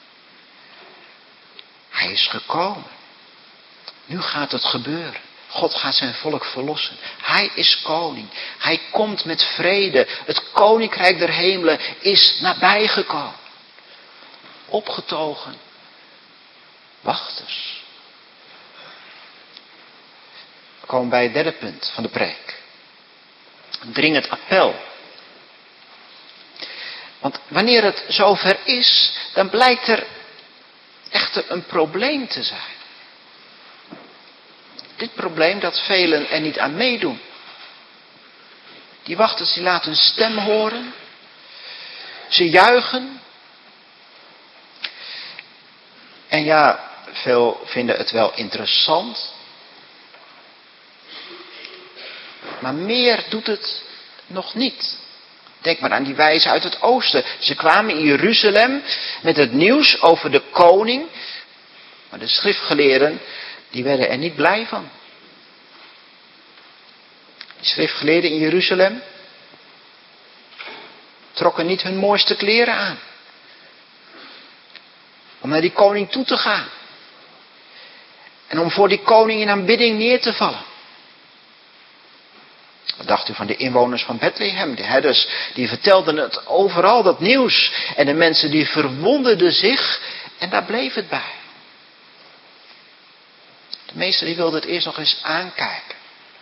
hij is gekomen. Nu gaat het gebeuren. God gaat zijn volk verlossen. Hij is koning. Hij komt met vrede. Het koninkrijk der hemelen is nabijgekomen. Opgetogen wachters. We komen bij het derde punt van de preek. Een dringend appel. Want wanneer het zover is, dan blijkt er echter een probleem te zijn. Dit probleem dat velen er niet aan meedoen. Die wachters die laten hun stem horen. Ze juichen. En ja, veel vinden het wel interessant. Maar meer doet het nog niet. Denk maar aan die wijzen uit het oosten. Ze kwamen in Jeruzalem met het nieuws over de koning. Maar de schriftgeleerden, die werden er niet blij van. Die schriftgeleerden in Jeruzalem trokken niet hun mooiste kleren aan. Om naar die koning toe te gaan. En om voor die koning in aanbidding neer te vallen. Wat dacht u van de inwoners van Bethlehem? De herders die vertelden het overal, dat nieuws. En de mensen die verwonderden zich. En daar bleef het bij. De meesten die wilden het eerst nog eens aankijken.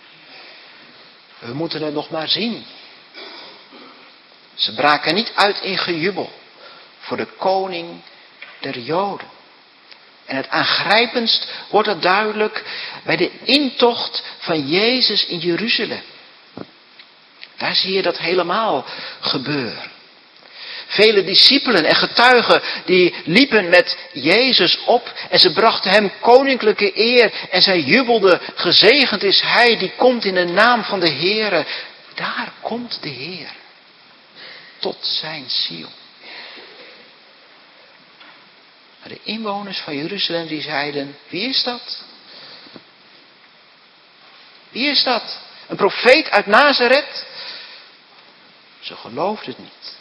We moeten het nog maar zien. Ze braken niet uit in gejubel voor de koning der Joden. En het aangrijpendst wordt het duidelijk bij de intocht van Jezus in Jeruzalem. Daar zie je dat helemaal gebeuren. Vele discipelen en getuigen die liepen met Jezus op en ze brachten hem koninklijke eer en zij jubelden, gezegend is hij die komt in de naam van de Heere. Daar komt de Heer tot zijn ziel. Maar de inwoners van Jeruzalem die zeiden, wie is dat? Wie is dat? Een profeet uit Nazareth? Ze geloofden het niet.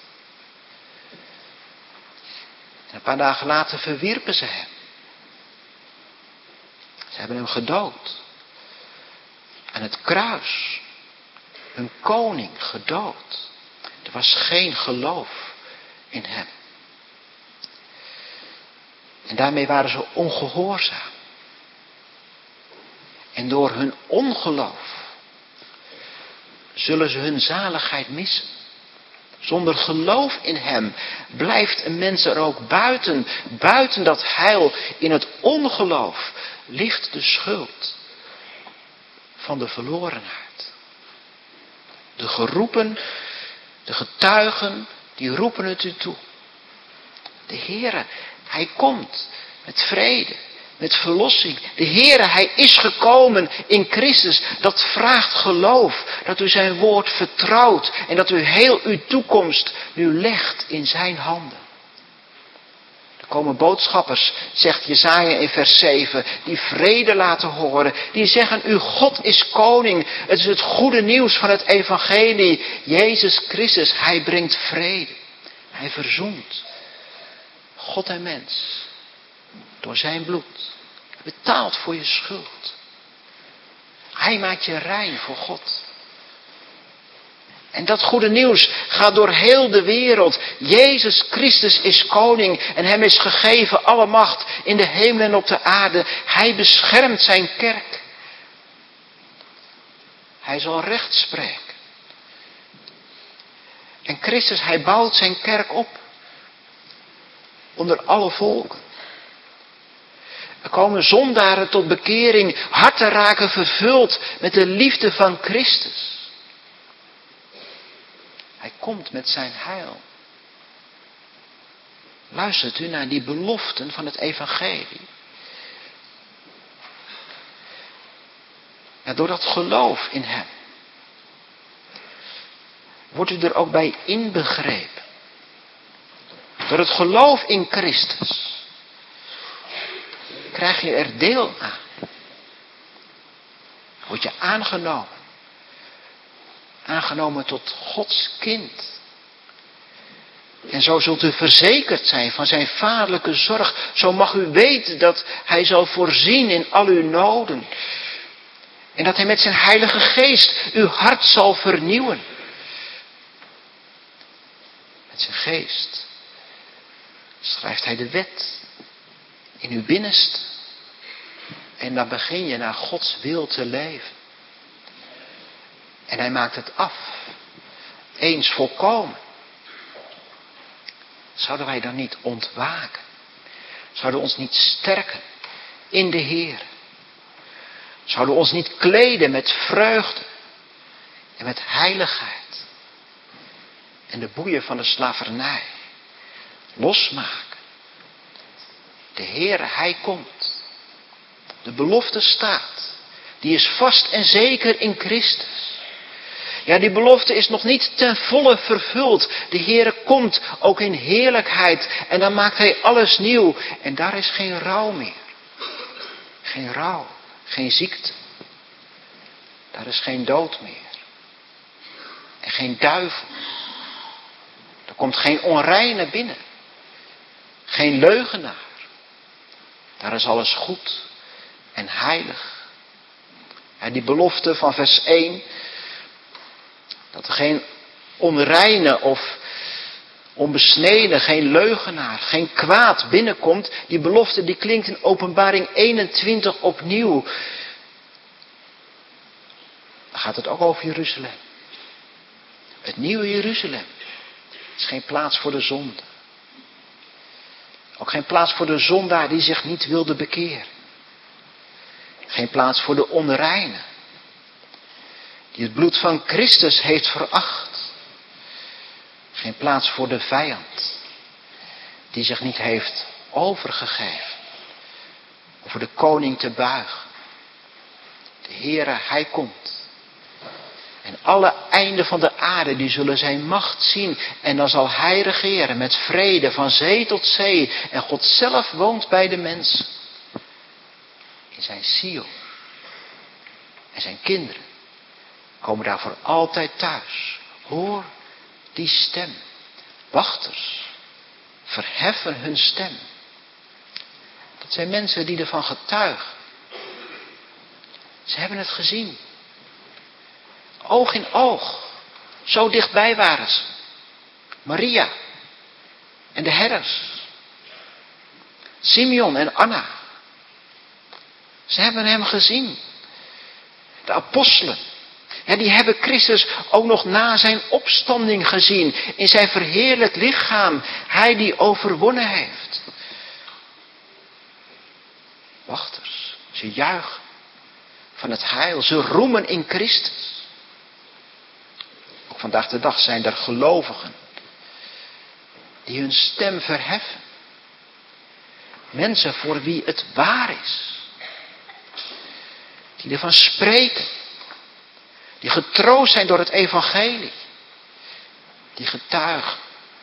En een paar dagen later verwierpen ze hem. Ze hebben hem gedood. Aan het kruis. Hun koning gedood. Er was geen geloof in hem. En daarmee waren ze ongehoorzaam. En door hun ongeloof zullen ze hun zaligheid missen. Zonder geloof in hem blijft een mens er ook buiten. Buiten dat heil, in het ongeloof, ligt de schuld van de verlorenheid. De geroepen, de getuigen, die roepen het u toe. De Heere, Hij komt met vrede, met verlossing. De Heere, Hij is gekomen in Christus. Dat vraagt geloof. Dat u zijn woord vertrouwt. En dat u heel uw toekomst nu legt in zijn handen. Er komen boodschappers, zegt Jesaja in vers 7, die vrede laten horen. Die zeggen, uw God is koning. Het is het goede nieuws van het evangelie. Jezus Christus, Hij brengt vrede. Hij verzoent God en mens. Door zijn bloed. Hij betaalt voor je schuld. Hij maakt je rein voor God. En dat goede nieuws gaat door heel de wereld. Jezus Christus is koning en hem is gegeven alle macht in de hemel en op de aarde. Hij beschermt zijn kerk. Hij zal recht spreken. En Christus, hij bouwt zijn kerk op. Onder alle volken. Er komen zondaren tot bekering, harten raken vervuld met de liefde van Christus. Hij komt met zijn heil. Luistert u naar die beloften van het evangelie. Ja, door dat geloof in hem. Wordt u er ook bij inbegrepen. Door het geloof in Christus. Krijg je er deel aan. Word je aangenomen. Aangenomen tot Gods kind. En zo zult u verzekerd zijn van zijn vaderlijke zorg. Zo mag u weten dat hij zal voorzien in al uw noden. En dat hij met zijn heilige geest uw hart zal vernieuwen. Met zijn geest schrijft hij de wet in uw binnenste. En dan begin je naar Gods wil te leven. En hij maakt het af. Eens volkomen. Zouden wij dan niet ontwaken? Zouden we ons niet sterken in de Heer? Zouden we ons niet kleden met vreugde en met heiligheid? En de boeien van de slavernij losmaken. De Heer, hij komt. De belofte staat. Die is vast en zeker in Christus. Ja, die belofte is nog niet ten volle vervuld. De Heere komt ook in heerlijkheid. En dan maakt hij alles nieuw. En daar is geen rouw meer. Geen rouw. Geen ziekte. Daar is geen dood meer. En geen duivel. Er komt geen onreine binnen. Geen leugenaar. Daar is alles goed en heilig. En die belofte van vers 1... dat er geen onreine of onbesneden, geen leugenaar, geen kwaad binnenkomt. Die belofte die klinkt in Openbaring 21 opnieuw. Dan gaat het ook over Jeruzalem. Het nieuwe Jeruzalem. Het is geen plaats voor de zonde. Ook geen plaats voor de zondaar die zich niet wilde bekeren. Geen plaats voor de onreine. Die het bloed van Christus heeft veracht. Geen plaats voor de vijand. Die zich niet heeft overgegeven. Om voor de koning te buigen. De Heere, hij komt. En alle einden van de aarde, die zullen zijn macht zien. En dan zal hij regeren met vrede van zee tot zee. En God zelf woont bij de mensen. In zijn ziel. En zijn kinderen komen daar voor altijd thuis. Hoor die stem. Wachters verheffen hun stem. Dat zijn mensen die ervan getuigen. Ze hebben het gezien. Oog in oog. Zo dichtbij waren ze. Maria en de herders. Simeon en Anna. Ze hebben hem gezien. De apostelen. Ja, die hebben Christus ook nog na zijn opstanding gezien. In zijn verheerlijk lichaam. Hij die overwonnen heeft. Wachters. Ze juichen van het heil. Ze roemen in Christus. Ook vandaag de dag zijn er gelovigen. Die hun stem verheffen. Mensen voor wie het waar is. Die ervan spreken. Die getroost zijn door het evangelie. Die getuigen.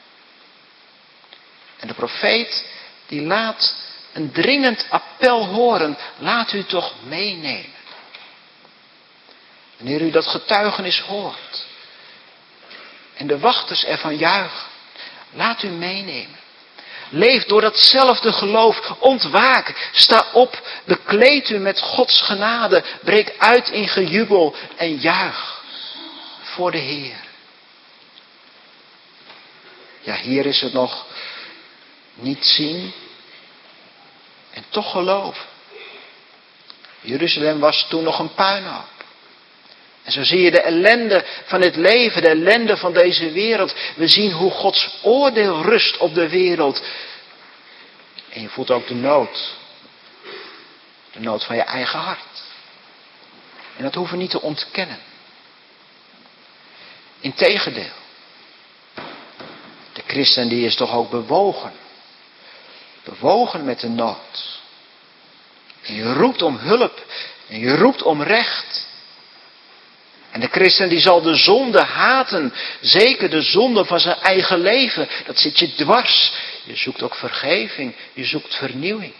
En de profeet die laat een dringend appel horen. Laat u toch meenemen. Wanneer u dat getuigenis hoort. En de wachters ervan juichen. Laat u meenemen. Leef door datzelfde geloof. Ontwaak. Sta op. Bekleed u met Gods genade. Breek uit in gejubel. En juich voor de Heer. Ja, hier is het nog niet zien. En toch geloven. Jeruzalem was toen nog een puinhoop. En zo zie je de ellende van het leven, de ellende van deze wereld. We zien hoe Gods oordeel rust op de wereld. En je voelt ook de nood. De nood van je eigen hart. En dat hoeven we niet te ontkennen. Integendeel. De christen die is toch ook bewogen. Bewogen met de nood. En je roept om hulp. En je roept om recht. En de christen die zal de zonde haten. Zeker de zonde van zijn eigen leven. Dat zit je dwars. Je zoekt ook vergeving. Je zoekt vernieuwing.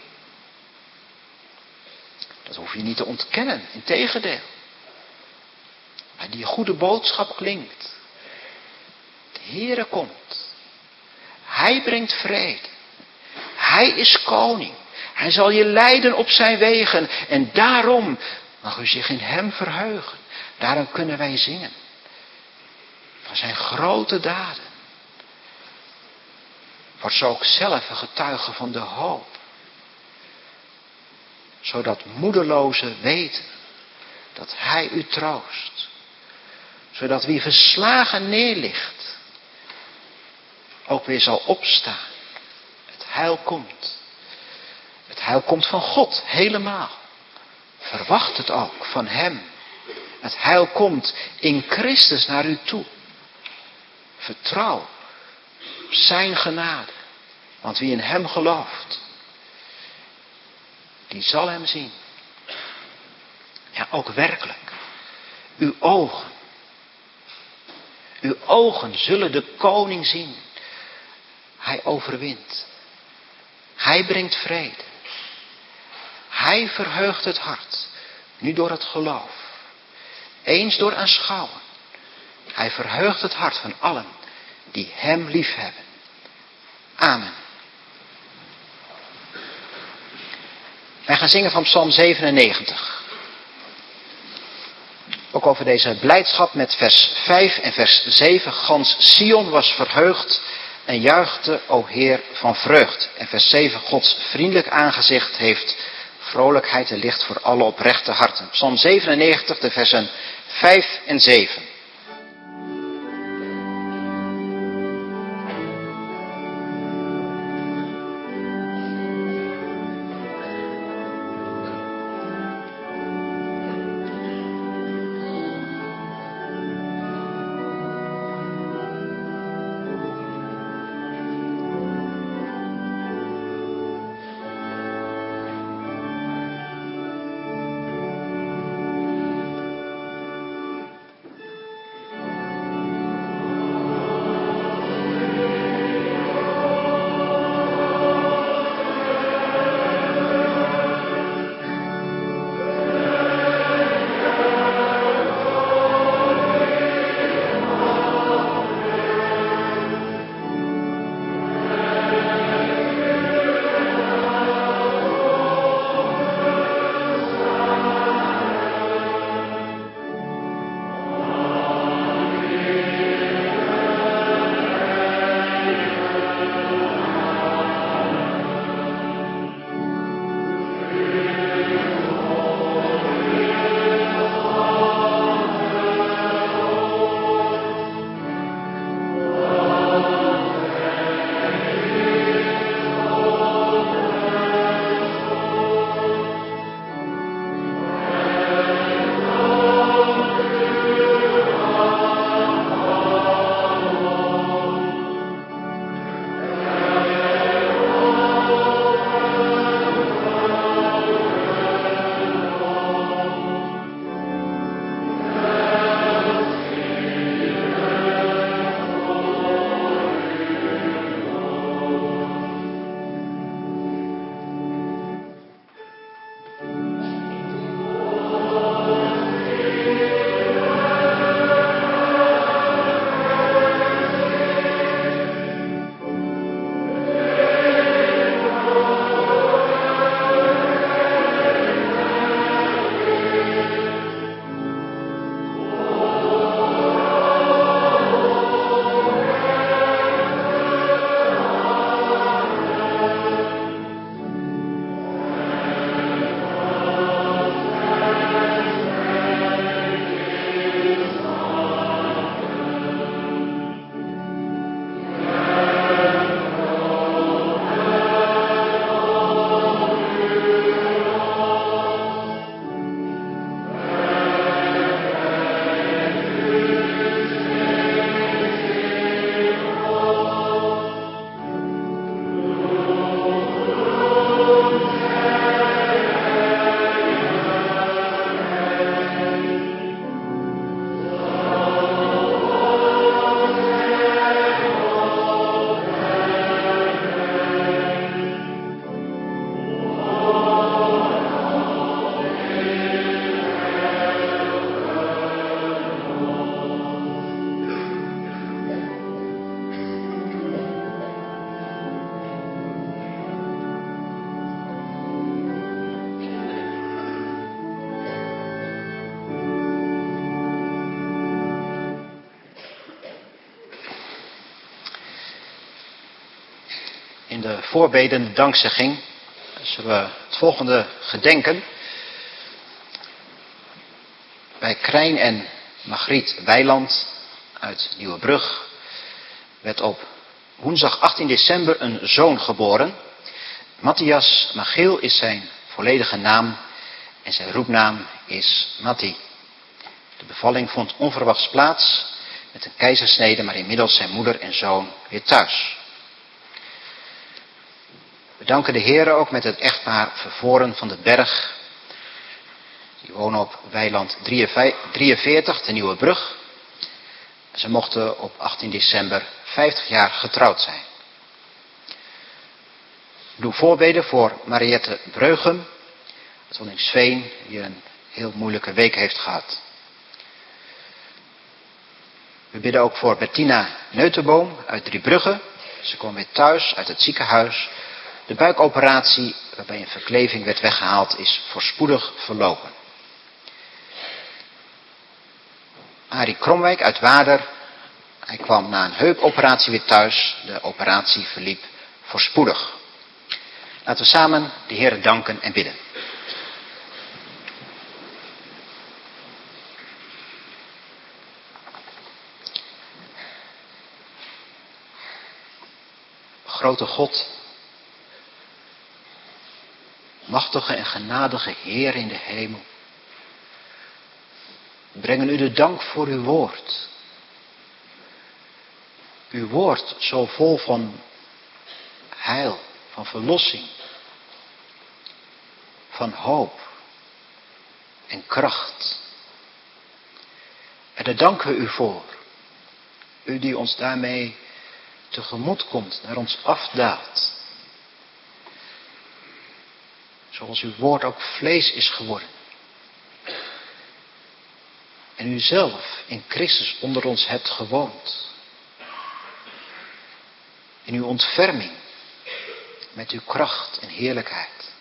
Dat hoef je niet te ontkennen. Integendeel. Maar die goede boodschap klinkt. De Heere komt. Hij brengt vrede. Hij is koning. Hij zal je leiden op zijn wegen. En daarom mag u zich in hem verheugen. Daarom kunnen wij zingen. Van zijn grote daden. Wordt zo ook zelf een getuige van de hoop. Zodat moedelozen weten dat hij u troost. Zodat wie verslagen neerligt ook weer zal opstaan. Het heil komt. Het heil komt van God helemaal. Verwacht het ook van hem. Het heil komt in Christus naar u toe. Vertrouw op zijn genade. Want wie in hem gelooft, die zal hem zien. Ja, ook werkelijk. Uw ogen zullen de koning zien. Hij overwint. Hij brengt vrede. Hij verheugt het hart. Nu door het geloof. Eens door aanschouwen. Hij verheugt het hart van allen die hem liefhebben. Amen. Wij gaan zingen van Psalm 97. Ook over deze blijdschap met vers 5 en vers 7. Gans Sion was verheugd en juichte, o Heer, van vreugd. En vers 7. Gods vriendelijk aangezicht heeft vrolijkheid en licht voor alle oprechte harten. Psalm 97, de versen 5 en 7. In de voorbeden dankzegging zullen we het volgende gedenken. Bij Krijn en Margriet Weiland uit Nieuwebrug werd op woensdag 18 december een zoon geboren. Matthias Magiel is zijn volledige naam en zijn roepnaam is Matti. De bevalling vond onverwachts plaats met een keizersnede, maar inmiddels zijn moeder en zoon weer thuis. We danken de Heere ook met het echtpaar Vervoren van den Berg. Die wonen op Weiland 43 te Nieuwebrug. Ze mochten op 18 december 50 jaar getrouwd zijn. Ik doe voorbeden voor Mariette Breugem uit Waddinxveen, die een heel moeilijke week heeft gehad. We bidden ook voor Bettina Neutenboom uit Driebrugge. Ze kwam weer thuis uit het ziekenhuis. De buikoperatie waarbij een verkleving werd weggehaald is voorspoedig verlopen. Arie Kromwijk uit Waarder. Hij kwam na een heupoperatie weer thuis. De operatie verliep voorspoedig. Laten we samen de Heere danken en bidden. Grote God, machtige en genadige Heer in de hemel, we brengen u de dank voor uw woord. Uw woord zo vol van heil, van verlossing, van hoop en kracht. En daar danken we u voor. U die ons daarmee tegemoet komt, naar ons afdaalt. Zoals uw woord ook vlees is geworden. En u zelf in Christus onder ons hebt gewoond. In uw ontferming, met uw kracht en heerlijkheid.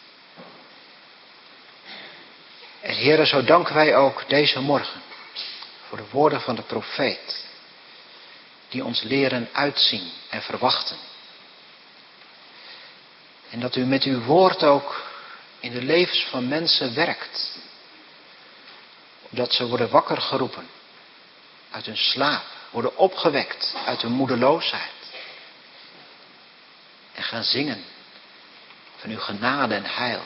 En Heere, zo danken wij ook deze morgen voor de woorden van de profeet. Die ons leren uitzien en verwachten. En dat u met uw woord ook in de levens van mensen werkt. Opdat ze worden wakker geroepen uit hun slaap. Worden opgewekt uit hun moedeloosheid. En gaan zingen van uw genade en heil.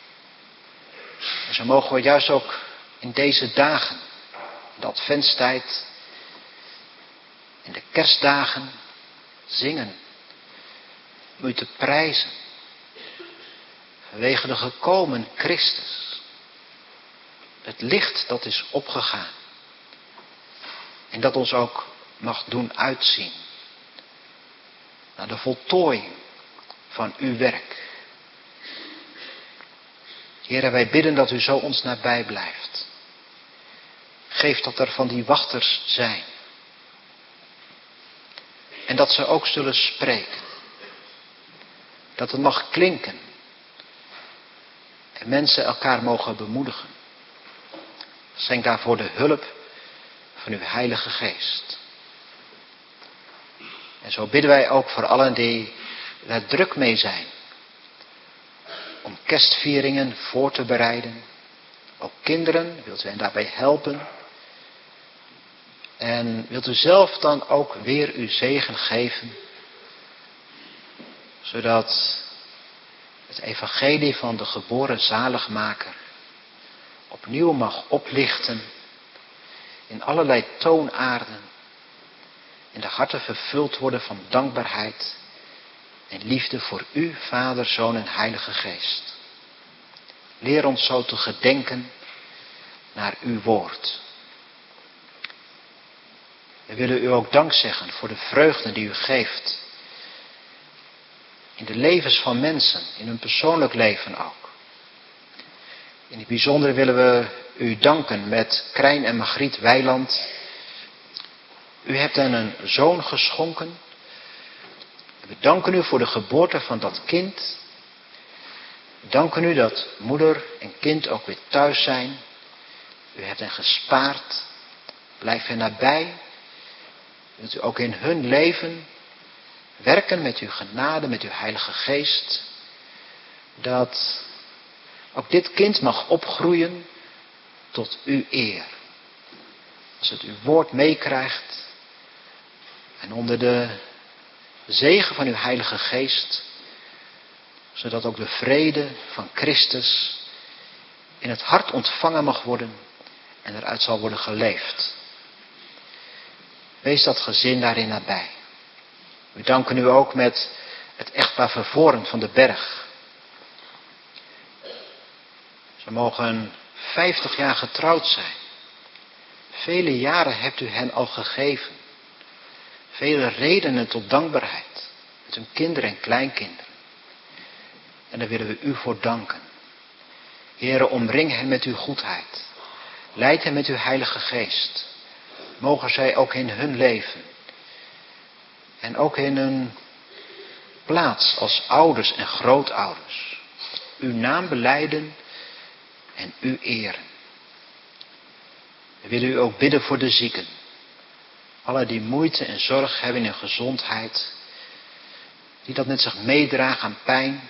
En zo mogen we juist ook in deze dagen, de adventstijd, in de kerstdagen zingen, om u te prijzen, vanwege de gekomen Christus. Het licht dat is opgegaan en dat ons ook mag doen uitzien naar de voltooiing van uw werk. Heere, wij bidden dat u zo ons nabij blijft. Geef dat er van die wachters zijn. En dat ze ook zullen spreken. Dat het mag klinken. En mensen elkaar mogen bemoedigen. Schenk daarvoor de hulp van uw Heilige Geest. En zo bidden wij ook voor allen die daar druk mee zijn. Om kerstvieringen voor te bereiden. Ook kinderen, wilt u hen daarbij helpen. En wilt u zelf dan ook weer uw zegen geven. Zodat het evangelie van de geboren zaligmaker opnieuw mag oplichten. In allerlei toonaarden. En de harten vervuld worden van dankbaarheid. En liefde voor u, Vader, Zoon en Heilige Geest. Leer ons zo te gedenken naar uw woord. We willen u ook dank zeggen voor de vreugde die u geeft. In de levens van mensen, in hun persoonlijk leven ook. In het bijzonder willen we u danken met Krijn en Margriet Weiland. U hebt hen een zoon geschonken. We danken u voor de geboorte van dat kind. We danken u dat moeder en kind ook weer thuis zijn. U hebt hen 'Blijf hen nabij. Wilt u ook in hun leven werken met uw genade, met uw Heilige Geest. Dat ook dit kind mag opgroeien tot uw eer. Als het uw woord meekrijgt en onder de zegen van uw Heilige Geest, zodat ook de vrede van Christus in het hart ontvangen mag worden en eruit zal worden geleefd. Wees dat gezin daarin nabij. We danken u ook met het echtpaar Vervoren van de Berg. Ze mogen 50 jaar getrouwd zijn. Vele jaren hebt u hen al gegeven. Vele redenen tot dankbaarheid. Met hun kinderen en kleinkinderen. En daar willen we u voor danken. Heere, omring hen met uw goedheid. Leid hen met uw Heilige Geest. Mogen zij ook in hun leven. En ook in hun plaats als ouders en grootouders. Uw naam belijden en u eren. We willen u ook bidden voor de zieken. Alle die moeite en zorg hebben in gezondheid. Die dat met zich meedragen aan pijn.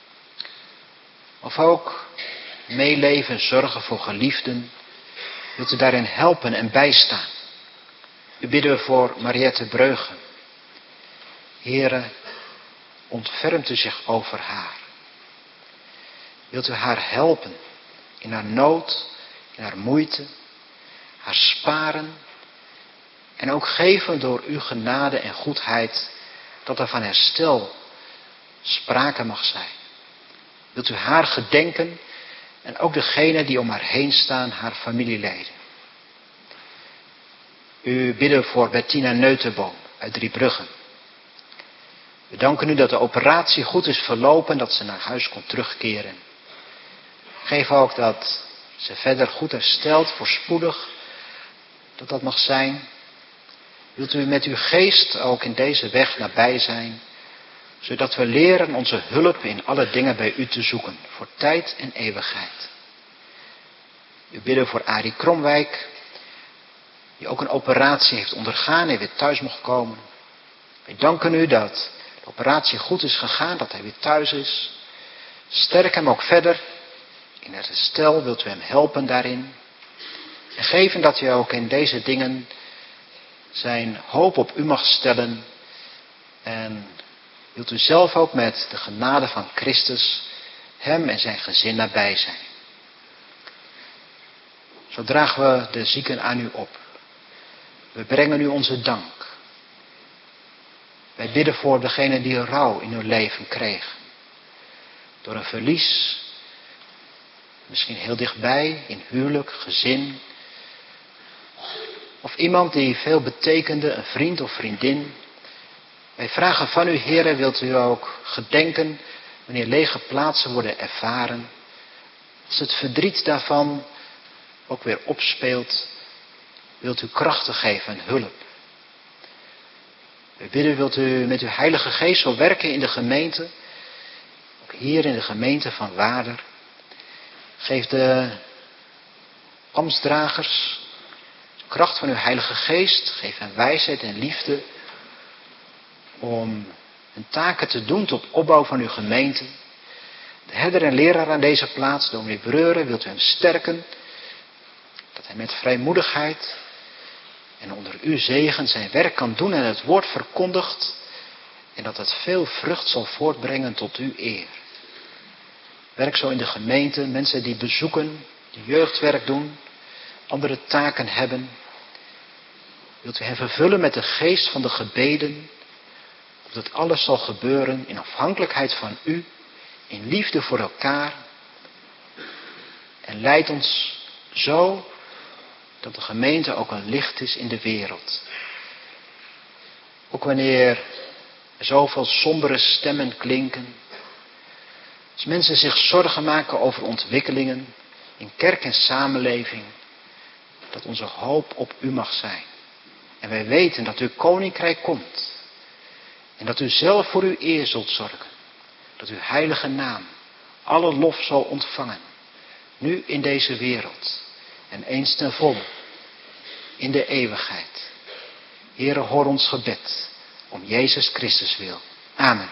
Of ook meeleven en zorgen voor geliefden. Wilt u daarin helpen en bijstaan. U bidden we voor Mariette Breugen. Heere, ontfermt u zich over haar. Wilt u haar helpen in haar nood, in haar moeite, haar sparen en ook geven door uw genade en goedheid dat er van herstel sprake mag zijn. Wilt u haar gedenken en ook degenen die om haar heen staan, haar familieleden. U bidden voor Bettina Neutenboom uit Driebruggen. We danken u dat de operatie goed is verlopen, dat ze naar huis kon terugkeren. Geef ook dat ze verder goed herstelt, voorspoedig, dat mag zijn. Wilt u met uw geest ook in deze weg nabij zijn, zodat we leren onze hulp in alle dingen bij u te zoeken, voor tijd en eeuwigheid. U bidden voor Arie Kromwijk, die ook een operatie heeft ondergaan en weer thuis mocht komen. Wij danken u dat de operatie goed is gegaan, dat hij weer thuis is. Sterk hem ook verder. In het herstel wilt u hem helpen daarin. En geven dat u ook in deze dingen zijn hoop op u mag stellen. En wilt u zelf ook met de genade van Christus hem en zijn gezin nabij zijn. Zo dragen we de zieken aan u op. We brengen u onze dank. Wij bidden voor degenen die rouw in hun leven kregen. Door een verlies. Misschien heel dichtbij, in huwelijk, gezin. Of iemand die veel betekende, een vriend of vriendin. Wij vragen van u, Heere, wilt u ook gedenken wanneer lege plaatsen worden ervaren. Als het verdriet daarvan ook weer opspeelt, wilt u krachten geven en hulp. We bidden, wilt u met uw Heilige Geest zo werken in de gemeente. Ook hier in de gemeente van Waarder. Geef de ambtsdragers de kracht van uw Heilige Geest. Geef hen wijsheid en liefde om hun taken te doen tot opbouw van uw gemeente. De herder en leraar aan deze plaats, dominee Breuren, wilt u hem sterken. Dat hij met vrijmoedigheid en onder uw zegen zijn werk kan doen en het woord verkondigt. En dat het veel vrucht zal voortbrengen tot uw eer. Werk zo in de gemeente, mensen die bezoeken, die jeugdwerk doen, andere taken hebben. Wilt u hen vervullen met de geest van de gebeden, opdat alles zal gebeuren in afhankelijkheid van u, in liefde voor elkaar. En leid ons zo dat de gemeente ook een licht is in de wereld. Ook wanneer er zoveel sombere stemmen klinken. Als mensen zich zorgen maken over ontwikkelingen in kerk en samenleving. Dat onze hoop op u mag zijn. En wij weten dat uw koninkrijk komt. En dat u zelf voor uw eer zult zorgen. Dat uw heilige naam alle lof zal ontvangen. Nu in deze wereld. En eens ten volle. In de eeuwigheid. Heere, hoor ons gebed. om Jezus Christus wil. Amen.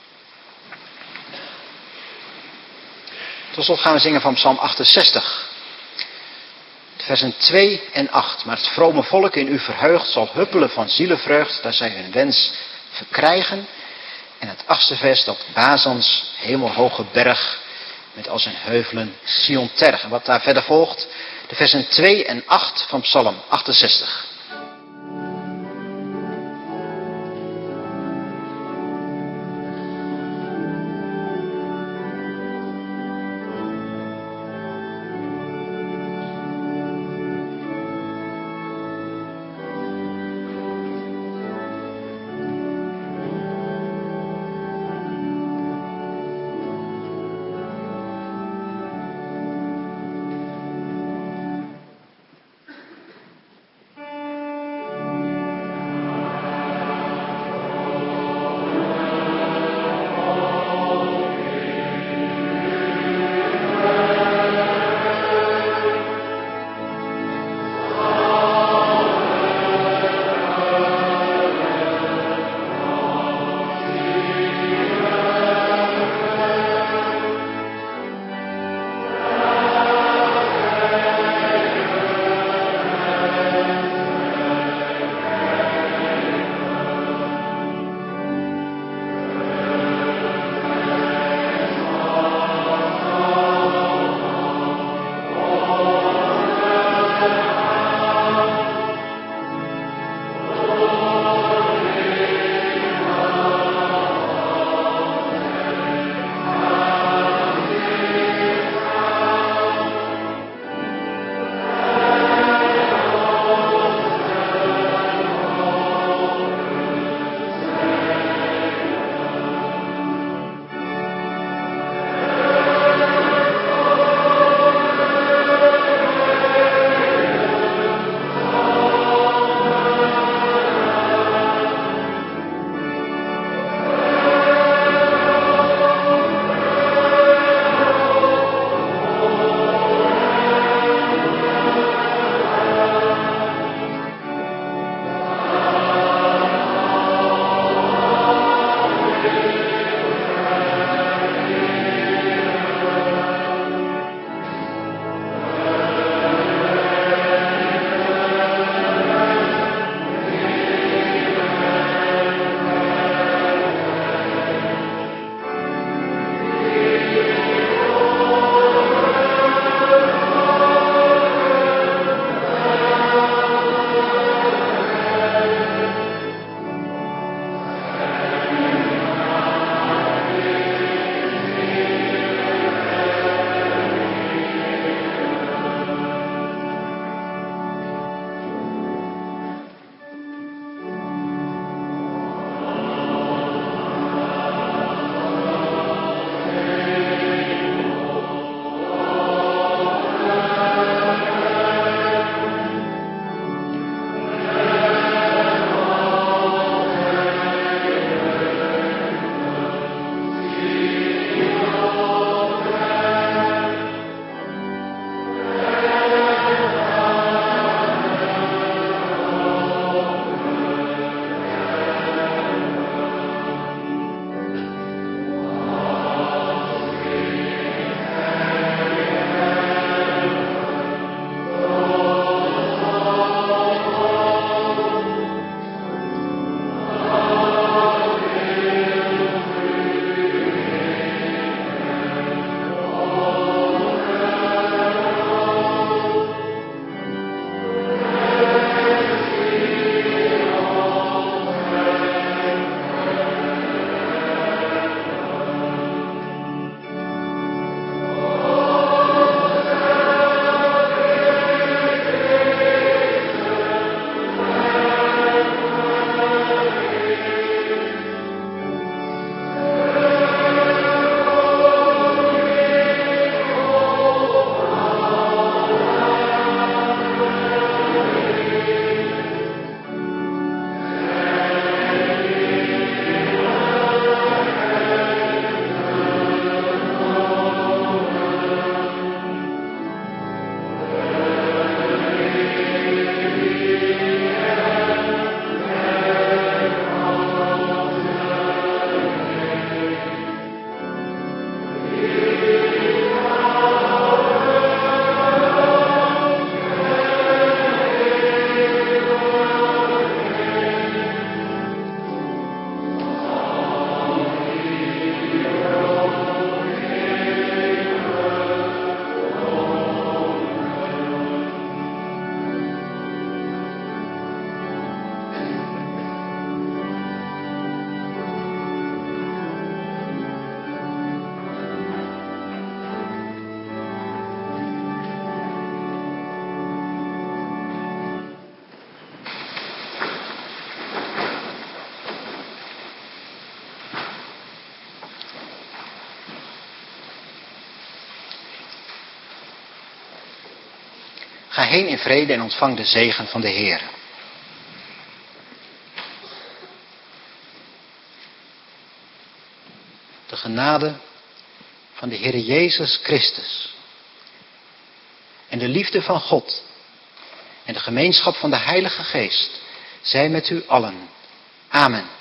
Tot slot gaan we zingen van Psalm 68. Versen 2 en 8. Maar het vrome volk in u verheugd zal huppelen van zielenvreugd, daar zij hun wens verkrijgen. En het 8e vers, dat Bazans hemelhoge berg met al zijn heuvelen Sion terg. En wat daar verder volgt, de versen 2 en 8 van Psalm 68. Ga heen in vrede en ontvang de zegen van de Heer. De genade van de Heer Jezus Christus en de liefde van God en de gemeenschap van de Heilige Geest zij met u allen. Amen.